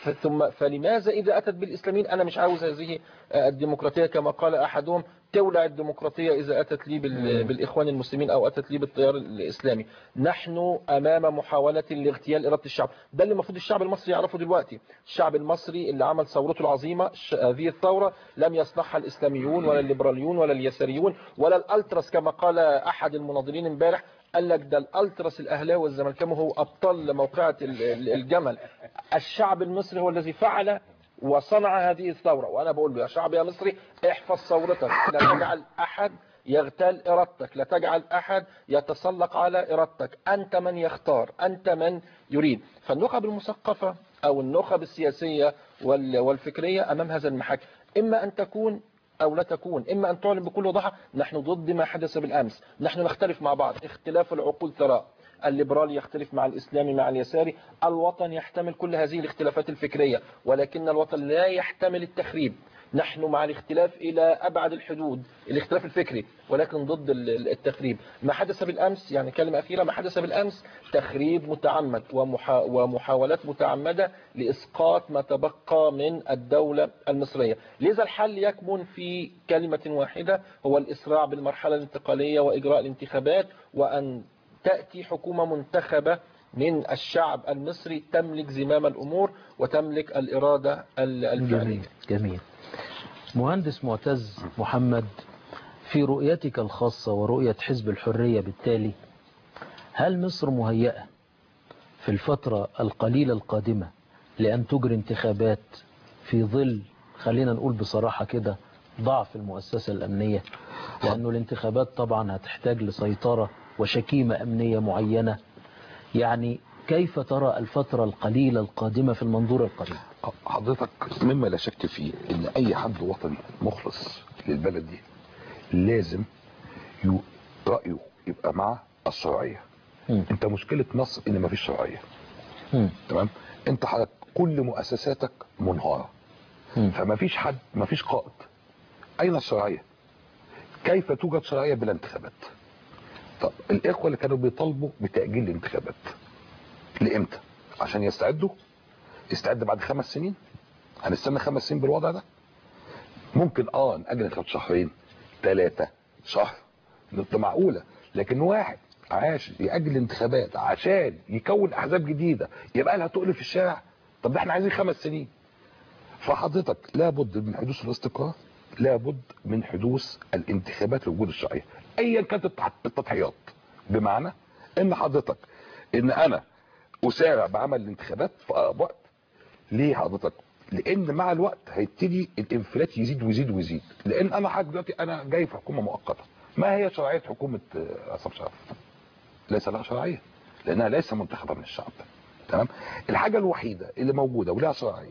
فلماذا إذا أتت بالإسلاميين أنا مش عاوز هذه الديمقراطية كما قال أحدهم تولع الديمقراطية إذا أتت لي بالإخوان المسلمين أو أتت لي بالتيار الإسلامي. نحن أمام محاولة لاغتيال إرادة الشعب. ده اللي المفروض الشعب المصري يعرفه دلوقتي. الشعب المصري اللي عمل ثورته العظيمة، هذه الثورة لم يصنعها الإسلاميون ولا الليبراليون ولا اليساريون ولا الألتراس كما قال أحد المناضلين امبارح، قال لك ده الألتراس الأهلاوي والزملكاوي هو أبطال موقعة الجمل. الشعب المصري هو الذي فعل وصنع هذه الثورة، وأنا بقول له يا شعب يا مصري احفظ ثورتك، لا تجعل أحد يغتال إرادتك، لا تجعل أحد يتسلق على إرادتك، أنت من يختار، أنت من يريد. فالنخب المثقفة أو النخب السياسية والفكرية أمام هذا المحك، إما أن تكون أو لا تكون، إما أن تعلن بكل وضوح نحن ضد ما حدث بالأمس، نحن نختلف مع بعض، اختلاف العقول ثراء، الليبرالي يختلف مع الإسلامي مع اليساري، الوطن يحتمل كل هذه الاختلافات الفكرية، ولكن الوطن لا يحتمل التخريب. نحن مع الاختلاف إلى أبعد الحدود، الاختلاف الفكري، ولكن ضد التخريب. ما حدث بالأمس، يعني كلمة أخيرة، ما حدث بالأمس تخريب متعمد ومحاولات متعمدة لإسقاط ما تبقى من الدولة المصرية. لذا الحل يكمن في كلمة واحدة، هو الإسراع بالمرحلة الانتقالية وإجراء الانتخابات، وأن تأتي حكومة منتخبة من الشعب المصري تملك زمام الأمور وتملك الإرادة الفعلية. جميل. مهندس معتز محمد، في رؤيتك الخاصة ورؤية حزب الحرية بالتالي، هل مصر مهيئة في الفترة القليلة القادمة لأن تجري انتخابات في ظل، خلينا نقول بصراحة كده، ضعف المؤسسة الأمنية؟ لأنه الانتخابات طبعا هتحتاج لسيطرة وشكيمة أمنية معينة. يعني كيف ترى الفترة القليلة القادمة في المنظور القريب؟ حضرتك مما لا شك فيه ان اي حد وطني مخلص للبلد دي لازم رأيه يبقى مع الشرعية. انت مشكلة مصر ان مفيش شرعية. تمام. انت حضرتك كل مؤسساتك منهارة، فمفيش حد، مفيش قائد. اين الشرعية؟ كيف توجد شرعية بلا انتخابات؟ طب الاخوة اللي كانوا بيطالبوا بتأجيل الانتخابات لامتى؟ عشان يستعد بعد 5 سنين؟ هنستنى 5 سنين بالوضع ده؟ ممكن نأجل انتخابات شهرين 3 شهر، ده معقولة. لكن واحد عاش يأجل الانتخابات عشان يكون احزاب جديدة يبقى لها تقل في الشارع؟ طب ده احنا عايزين 5 سنين. فحضرتك لابد من حدوث الاستقرار، لابد من حدوث الانتخابات لوجود الشرعية ايا كانت التضحيات. بمعنى ان حضرتك ان انا اسارع بعمل الانتخابات في اقرب وقت. ليه حضرتك؟ لان مع الوقت هيبتدي الانفلات يزيد ويزيد ويزيد. لان انا حضرتك دلوقتي انا جاي في حكومه مؤقته. ما هي شرعيه حكومه عصام شرف؟ ليس لها شرعيه لانها ليس منتخبه من الشعب. تمام. الحاجه الوحيده اللي موجوده ولها شرعيه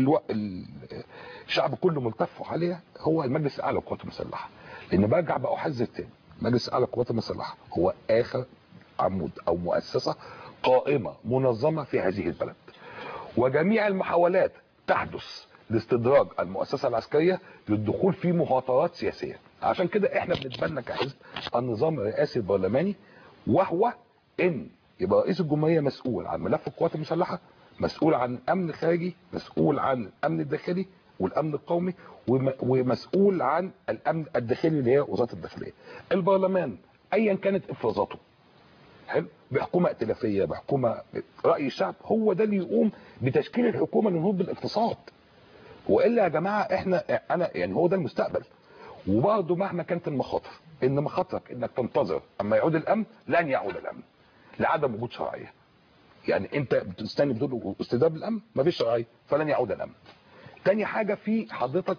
الشعب كله ملتف عليها هو المجلس الاعلى للقوات المسلحه. لان برجع بقى احذر تاني، المجلس الاعلى للقوات المسلحه هو اخر عمود او مؤسسه قائمه منظمه في هذه البلد، وجميع المحاولات تحدث لاستدراج المؤسسة العسكرية للدخول في مخاطرات سياسية. عشان كده احنا بنتبنى كحزب النظام الرئاسي البرلماني، وهو ان يبقى رئيس الجمهورية مسؤول عن ملف القوات المسلحة، مسؤول عن الامن الخارجي، مسؤول عن الامن الداخلي والامن القومي، ومسؤول عن الامن الداخلي اللي هي وزارة الداخلية. البرلمان ايا كانت افرازاته، حلو، بحكومه ائتلافيه، بحكومه راي الشعب، هو ده اللي يقوم بتشكيل الحكومه للنهوض بالاقتصاد. والا يا جماعه انا يعني هو ده المستقبل. وبرضه مهما كانت المخاطر، ان مخاطرك انك تنتظر اما يعود الامن، لن يعود الامن لعدم وجود شرعيه. يعني انت بتستني بتقول استدامه الامن، مفيش شرعيه فلن يعود الامن. تاني حاجه في حضرتك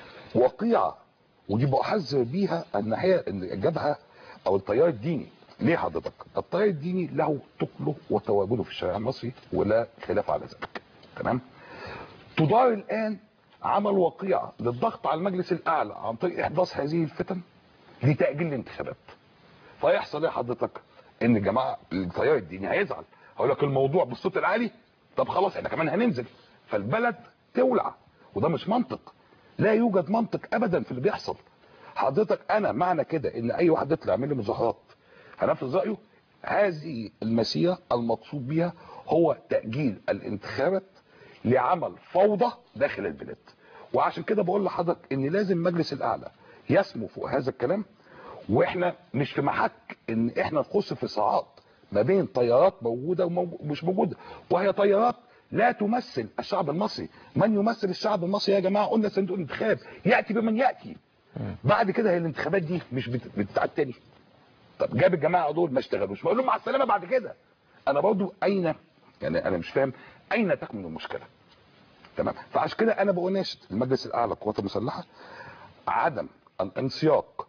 وقيعه، ودي بحذر بيها الناحيه الجبهه او التيار الديني. ليه حضرتك؟ التيار الديني له ثقله وتواجده في الشارع المصري ولا خلاف على ذلك. تمام. تدار الان عمل وقيعه للضغط على المجلس الاعلى عن طريق احداث هذه الفتن لتاجيل الانتخابات. فيحصل ايه حضرتك؟ ان الجماعه التيار الديني هيزعل، هيقول لك الموضوع بالصوت العالي، طب خلاص احنا كمان هننزل، فالبلد تولع. وده مش منطق، لا يوجد منطق ابدا في اللي بيحصل. حضرتك انا معنى كده ان اي واحد يطلع يعمل لي مظاهرات هنفذ رأيه؟ هذه المسيرة المقصود بها هو تأجيل الانتخابات لعمل فوضى داخل البلاد. وعشان كده بقول لحضرتك ان لازم مجلس الاعلى يسمو فوق هذا الكلام، واحنا مش في محك ان احنا نخش في صراعات ما بين تيارات موجودة ومش موجودة، وهي تيارات لا تمثل الشعب المصري. من يمثل الشعب المصري يا جماعة؟ قلنا صندوق الانتخاب يأتي بمن يأتي. بعد كده هي الانتخابات دي مش بتتعاد تاني. طب جاب الجماعه دول ما اشتغلوش، بقول لهم مع السلامه بعد كده. انا برضو اين، يعني انا مش فاهم اين تكمن المشكله. تمام. فعشان كده انا بقول ناشد المجلس الاعلى للقوات المسلحه عدم الانسياق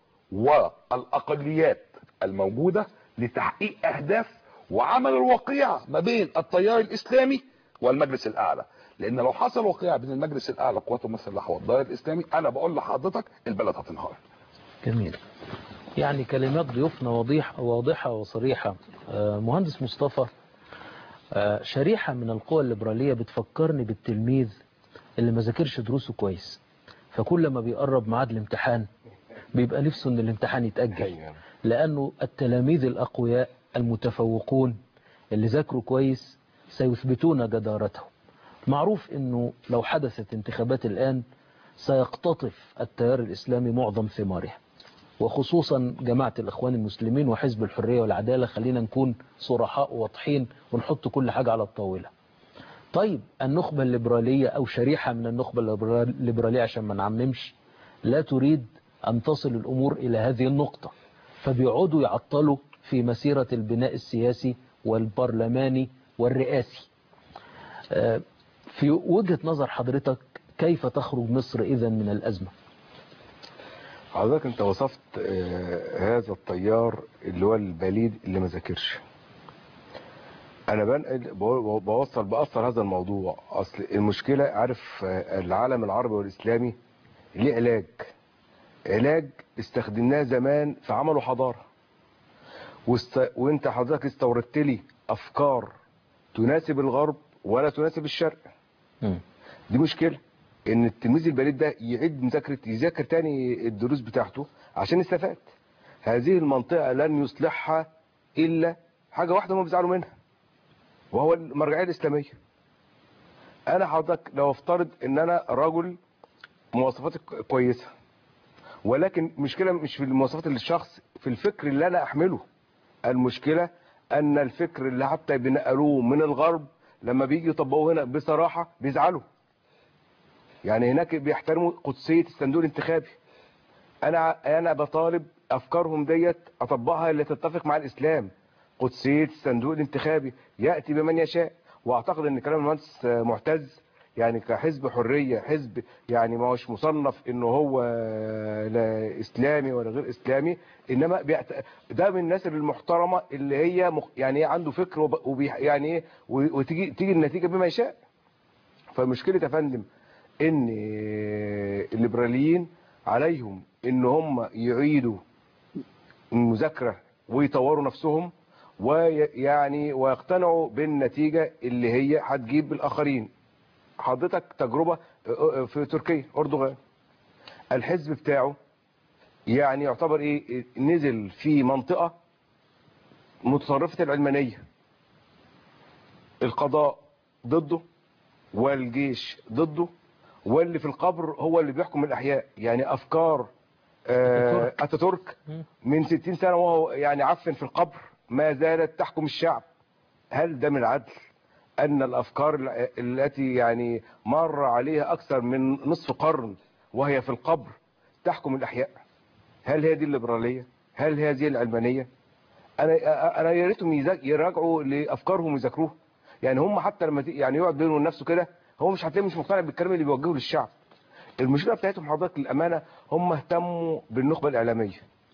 والاقليات الموجوده لتحقيق اهداف وعمل الوقيعه ما بين التيار الاسلامي والمجلس الاعلى. لان لو حصل وقيعه بين المجلس الاعلى للقوات المسلحه والتيار الاسلامي، انا بقول لحضرتك البلد هتنهار. جميل. يعني كلمات ضيوفنا واضحة وصريحة. مهندس مصطفى، شريحة من القوى الليبرالية بتفكرني بالتلميذ اللي ما ذاكرش دروسه كويس، فكل ما بيقرب ميعاد الامتحان بيبقى نفسه ان الامتحان يتأجل، لأنه التلاميذ الأقوياء المتفوقون اللي ذاكروا كويس سيثبتون جدارتهم. معروف انه لو حدثت انتخابات الآن سيقتطف التيار الإسلامي معظم ثمارها، وخصوصا جماعة الإخوان المسلمين وحزب الحرية والعدالة. خلينا نكون صرحاء وواضحين ونحط كل حاجة على الطاولة. طيب النخبة الليبرالية أو شريحة من النخبة الليبرالية عشان ما نعممش لا تريد أن تصل الأمور إلى هذه النقطة، فبيقعدوا يعطلوا في مسيرة البناء السياسي والبرلماني والرئاسي. في وجهة نظر حضرتك كيف تخرج مصر إذن من الأزمة؟ حضرتك انت وصفت هذا التيار اللي هو البليد اللي ما ذاكرش. انا بأصل هذا الموضوع. اصل المشكلة عارف العالم العربي والاسلامي ليه علاج استخدمناه زمان في عمله حضارة، وانت حضرتك استوردت لي افكار تناسب الغرب ولا تناسب الشرق. دي مشكلة ان التلميذ البليد ده يذاكر تاني الدروس بتاعته عشان يستفاد. هذه المنطقة لن يصلحها الا حاجة واحدة هم بيزعلوا منها، وهو المرجعية الاسلامية. انا حضرتك لو افترض ان انا رجل مواصفاتي كويسة، ولكن مشكلة مش في المواصفات الشخص، في الفكر اللي انا احمله. المشكلة ان الفكر اللي حتى بنقلوه من الغرب لما بيجي يطبقوه هنا بصراحة بيزعلوا. يعني هناك بيحترموا قدسية الصندوق الانتخابي. انا بطالب افكارهم ديت اطبقها اللي تتفق مع الاسلام. قدسية الصندوق الانتخابي يأتي بمن يشاء. واعتقد ان كلام المهندس معتز يعني كحزب حرية، حزب يعني ما هوش مصنف انه هو لا اسلامي ولا غير اسلامي، انما ده من الناس المحترمة اللي هي يعني عنده فكر يعني ايه، وتيجي النتيجة بما يشاء. فمشكلة يا فندم ان الليبراليين عليهم ان هم يعيدوا المذاكرة ويطوروا نفسهم، ويعني ويقتنعوا بالنتيجة اللي هي هتجيب بالاخرين. حضرتك تجربة في تركيا، اردوغان الحزب بتاعه يعني يعتبر ايه، نزل في منطقة متطرفة العلمانية، القضاء ضده والجيش ضده، واللي في القبر هو اللي بيحكم الأحياء. يعني أفكار أتاتورك من 60 سنة وهو يعني عفن في القبر ما زالت تحكم الشعب. هل ده من العدل أن الأفكار التي يعني مر عليها أكثر من نصف قرن وهي في القبر تحكم الأحياء؟ هل هذه الليبرالية؟ هل هذه العلمانية؟ أنا يا ريتهم يراجعوا لأفكارهم ويذاكروها. يعني هم حتى لما يعني يقعد بينهم نفسه كده، هو مش مقتنع بالكلام اللي بيوجهه للشعب. المشكله بتاعتهم حضرتك للامانه، هم اهتموا بالنخبه الاعلاميه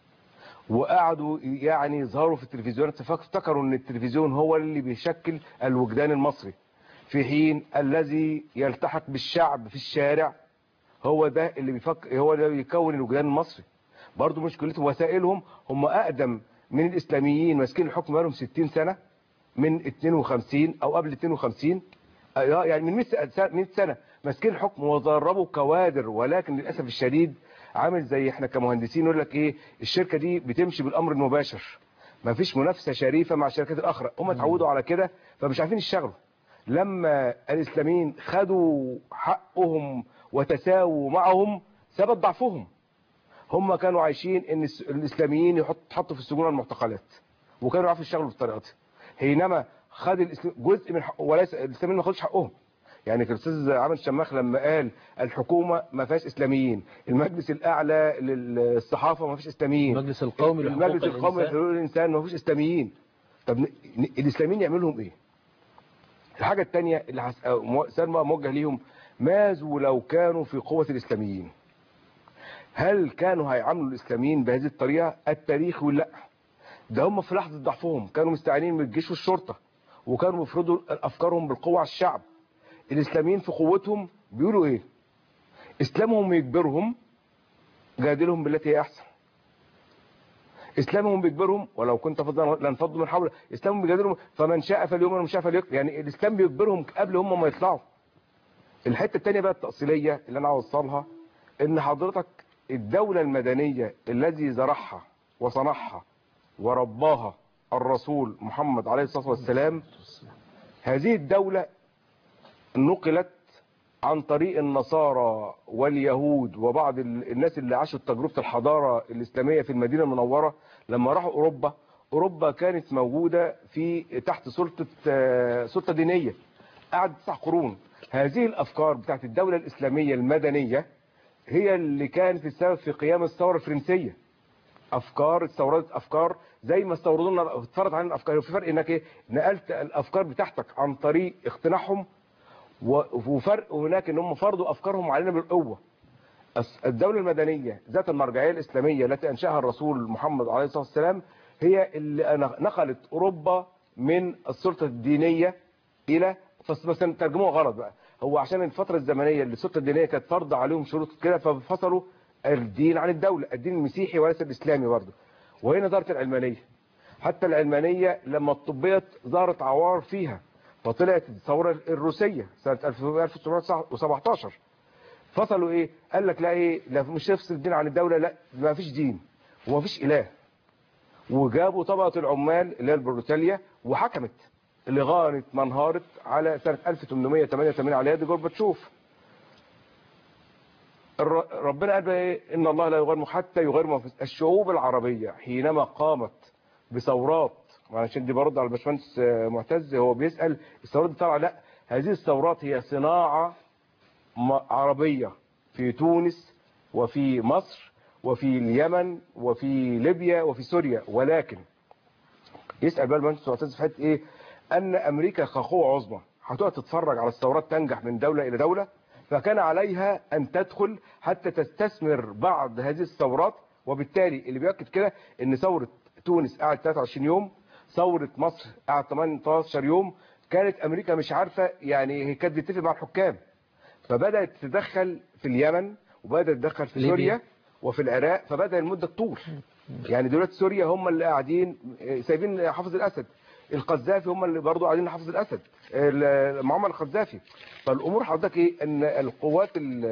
وقعدوا يعني يظهروا في التلفزيونات، افتكروا ان التلفزيون هو اللي بيشكل الوجدان المصري، في حين الذي يلتحق بالشعب في الشارع هو ده اللي هو ده بيكون الوجدان المصري. برضو مشكلتهم وسائلهم، هم اقدم من الاسلاميين ماسكين الحكم بقالهم 60 سنه، من 52 او قبل 52، يعني من 100 سنه ماسكين الحكم وضربوا كوادر. ولكن للاسف الشديد عامل زي احنا كمهندسين يقول لك ايه، الشركه دي بتمشي بالامر المباشر، ما فيش منافسه شريفه مع الشركات الاخرى. هم اتعودوا على كده فمش عارفين يشتغلوا. لما الاسلاميين خدوا حقهم وتساووا معهم ثبت ضعفهم. هم كانوا عايشين ان الاسلاميين يحطوا في السجون المعتقلات، وكانوا يعرفوا يشتغلوا بالطريقه دي. حينما خد جزء من وليس الاسلاميين ما خدوش حقهم. يعني الاستاذ عامر شماخ لما قال الحكومه ما فيهاش اسلاميين، المجلس الاعلى للصحافه ما فيش اسلاميين، المجلس القومي لحقوق الانسان ما فيش اسلاميين. طب الاسلاميين يعملوا لهم ايه؟ الحاجه الثانيه اللي سؤال موجه ليهم، ماذا لو كانوا في قوه الاسلاميين؟ هل كانوا هيعاملوا الاسلاميين بهذه الطريقه؟ التاريخ يقول لا. ده هم في لحظه ضعفهم كانوا مستعينين بالجيش والشرطه، وكانوا بيفرضوا افكارهم بالقوه على الشعب. الاسلاميين في قوتهم بيقولوا ايه؟ اسلامهم يجبرهم جادلهم بالتي هي احسن. اسلامهم بيجبرهم ولو كنت فضلا لانفضوا من حولك. اسلامهم بيجادلهم فمن شاء فليؤمن ومن شاء فليكفر. يعني الاسلام بيجبرهم قبل هم ما يطلعوا. الحته الثانيه بقى التأصيليه اللي انا عاوز اوصلها، ان حضرتك الدوله المدنيه الذي زرعها وصنعها ورباها الرسول محمد عليه الصلاه والسلام، هذه الدوله نقلت عن طريق النصارى واليهود وبعض الناس اللي عاشوا تجربة الحضارة الإسلامية في المدينة المنورة. لما راحوا أوروبا كانت موجودة في تحت سلطة دينية، قعدت 9 قرون. هذه الأفكار بتاعت الدولة الإسلامية المدنية هي اللي كانت السبب في قيام الثورة الفرنسية. افكار، استوردت افكار زي ما استوردوا لنا، اتفرض علينا الافكار. في فرق انك ايه، نقلت الافكار بتاعتك عن طريق اقتناعهم، وفرق هناك ان هم فرضوا افكارهم علينا بالقوه. الدوله المدنيه ذات المرجعيه الاسلاميه التي انشاها الرسول محمد عليه الصلاه والسلام هي اللي نقلت اوروبا من السلطه الدينيه الى، بس ترجموها غلط بقى، هو عشان الفتره الزمنيه اللي السلطه الدينيه كانت فرض عليهم شروط كده، ففصلوا الدين عن الدوله، الدين المسيحي وليس الاسلامي برضه. وهنا ظهرت العلمانيه. حتى العلمانيه لما الطبيه ظهرت عوار فيها، فطلعت الثوره الروسيه سنه 1917. فصلوا ايه؟ قال لك لا ايه، لا مش نفس الدين عن الدوله، لا ما فيش دين وما فيش اله. وجابوا طبقه العمال اللي هي البروتاليا وحكمت لغايه ما انهارت على سنه 1888 على يد جورباتشوف. ربنا قال بقى ايه؟ ان الله لا يغير حتى يغير ما في الشعوب العربيه حينما قامت بثورات. وعشان دي برد على الباشمهندس معتز، هو بيسال الثورات دي طالعه، لا هذه الثورات هي صناعه عربيه في تونس وفي مصر وفي اليمن وفي ليبيا وفي سوريا. ولكن يسال بقى الباشمهندس معتز في حته ايه؟ ان امريكا كقوه عظمى هتقعد تتفرج على الثورات تنجح من دوله الى دوله، فكان عليها أن تدخل حتى تستثمر بعض هذه الثورات. وبالتالي اللي بيؤكد كده ان ثورة تونس قعدت 23 يوم، ثورة مصر قعدت 18 يوم. كانت أمريكا مش عارفة، يعني هي كانت بتتفق مع الحكام، فبدأت تدخل في اليمن وبدأت تدخل في سوريا وفي العراق، فبدأ المدة تطول. يعني دلوقتي سوريا هم اللي قاعدين سايبين حافظ الأسد، القذافي هم اللي برضه قاعدين حافظ الأسد، معمر القذافي. فالامور حضرتك ايه، ان القوات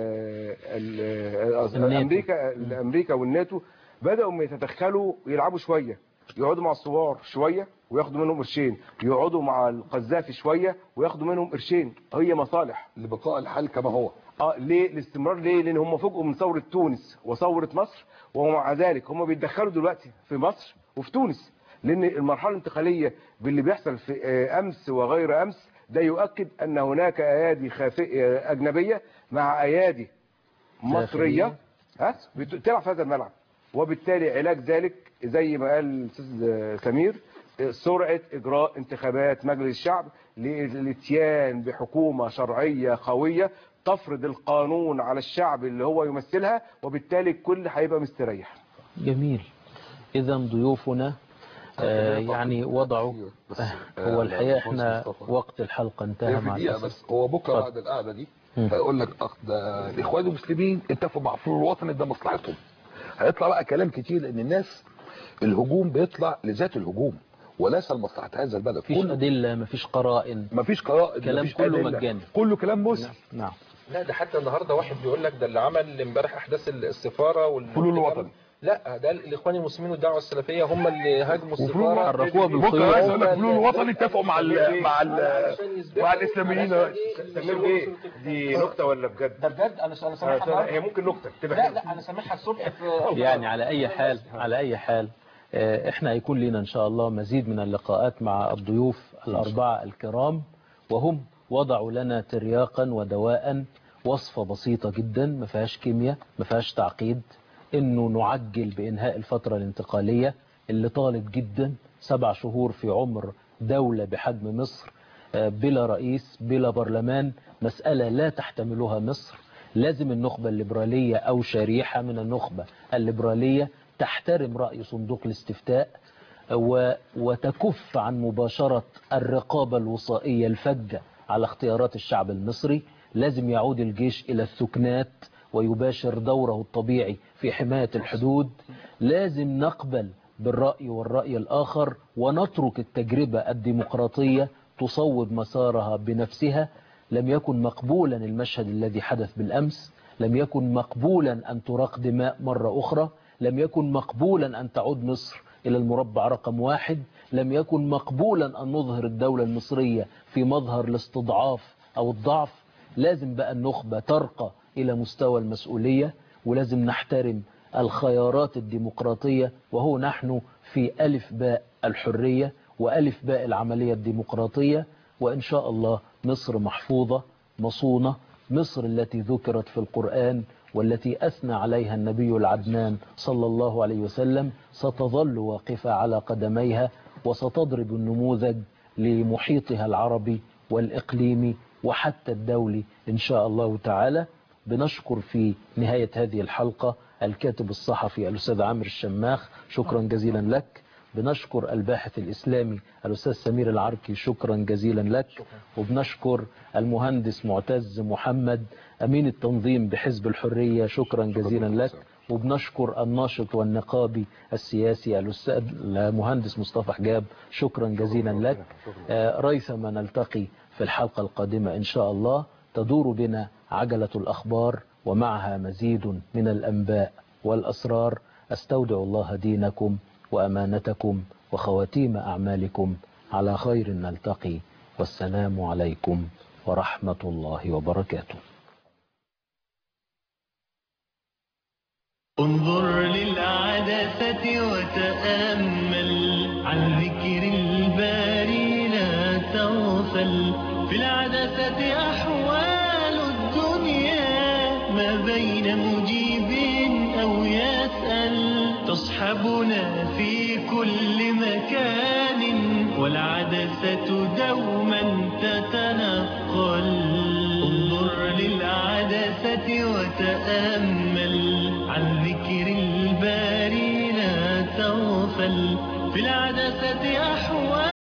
امريكا والناتو بداوا يتدخلوا، يلعبوا شويه، يقعدوا مع الثوار شويه وياخدوا منهم قرشين، يقعدوا مع القذافي شويه وياخدوا منهم قرشين. هي مصالح لبقاء الحال كما هو. ليه الاستمرار؟ ليه؟ لان هم فوجئوا من ثوره تونس وثوره مصر، ومع ذلك هم بيتدخلوا دلوقتي في مصر وفي تونس، لان المرحله الانتقاليه باللي بيحصل في امس وغير امس ده يؤكد ان هناك ايادي خافيه اجنبيه مع ايادي مصريه بتلعب في هذا الملعب. وبالتالي علاج ذلك زي ما قال الاستاذ سمير، سرعه اجراء انتخابات مجلس الشعب للاتيان بحكومه شرعيه قويه تفرض القانون على الشعب اللي هو يمثلها، وبالتالي الكل هيبقى مستريح. جميل. اذا ضيوفنا يعني وضعوا هو الحقيقه احنا وقت الحلقه انتهى مع الاسف. بس هو بكره بعد القعده دي هيقول لك ده الاخوان المسلمين اتفقوا مع الفلول الوطني ده مصلحتهم. هيطلع بقى كلام كتير، لان الناس الهجوم بيطلع لذات الهجوم وليس لمصلحه هذا البلد. مفيش ادله، مفيش قرائن، كلام كله مجاني، كله كلام مسلم. نعم. لا ده حتى النهارده واحد بيقول لك ده اللي عمل امبارح احداث السفاره والفلول الوطني. لا ده الاخوان المسلمين والدعوه السلفيه هم اللي هاجموا السفاره، حركوها بالخيول. بكره عايز اقول لك الفلول الوطني اتفقوا مع الاسلاميين. سمير ايه دي نكته ولا بجد؟ ده بجد. انا سامعها، هي ممكن نكته كده. لا انا سامعها الصبح في يعني على اي حال احنا هيكون لنا ان شاء الله مزيد من اللقاءات مع الضيوف الاربعه الكرام، وهم وضعوا لنا ترياقا ودواء، وصفه بسيطه جدا ما فيهاش كيمياء ما فيهاش تعقيد، انه نعجل بانهاء الفترة الانتقالية اللي طالت جدا. 7 شهور في عمر دولة بحجم مصر بلا رئيس بلا برلمان، مسألة لا تحتملها مصر. لازم النخبة الليبرالية او شريحة من النخبة الليبرالية تحترم رأي صندوق الاستفتاء وتكف عن مباشرة الرقابة الوصائية الفجة على اختيارات الشعب المصري. لازم يعود الجيش الى السكنات ويباشر دوره الطبيعي في حماية الحدود. لازم نقبل بالرأي والرأي الآخر ونترك التجربة الديمقراطية تصوب مسارها بنفسها. لم يكن مقبولا المشهد الذي حدث بالأمس، لم يكن مقبولا أن تراق دماء مرة أخرى، لم يكن مقبولا أن تعود مصر إلى المربع رقم 1، لم يكن مقبولا أن نظهر الدولة المصرية في مظهر الاستضعاف أو الضعف. لازم بقى النخبة ترقى إلى مستوى المسؤولية، ولازم نحترم الخيارات الديمقراطية، وهو نحن في ألف باء الحرية وألف باء العملية الديمقراطية. وإن شاء الله مصر محفوظة مصونة مصر التي ذكرت في القرآن والتي أثنى عليها النبي العدنان صلى الله عليه وسلم ستظل واقفة على قدميها، وستضرب النموذج لمحيطها العربي والإقليمي وحتى الدولي إن شاء الله تعالى. بنشكر في نهاية هذه الحلقة الكاتب الصحفي الأستاذ عامر الشماخ، شكرا جزيلا لك. بنشكر الباحث الإسلامي الأستاذ سمير العركي، شكرا جزيلا لك. وبنشكر المهندس معتز محمد أمين التنظيم بحزب الحرية، شكرا جزيلا لك. وبنشكر الناشط والنقابي السياسي الأستاذ المهندس مصطفى حجاب، شكرا جزيلا لك. ريثما نلتقي في الحلقة القادمة إن شاء الله. تدور بنا عجلة الأخبار ومعها مزيد من الأنباء والأسرار. أستودع الله دينكم وأمانتكم وخواتيم أعمالكم. على خير نلتقي، والسلام عليكم ورحمة الله وبركاته. انظر للعدسة وتأمل، عن ذكر الباري لا تغفل. في العدسة أحوال الدنيا، ما بين مجيب أو يسأل. تصحبنا في كل مكان، والعدسة دوما تتنقل. انظر للعدسة وتأمل، عن ذكر الباري لا تغفل. في العدسة أحوال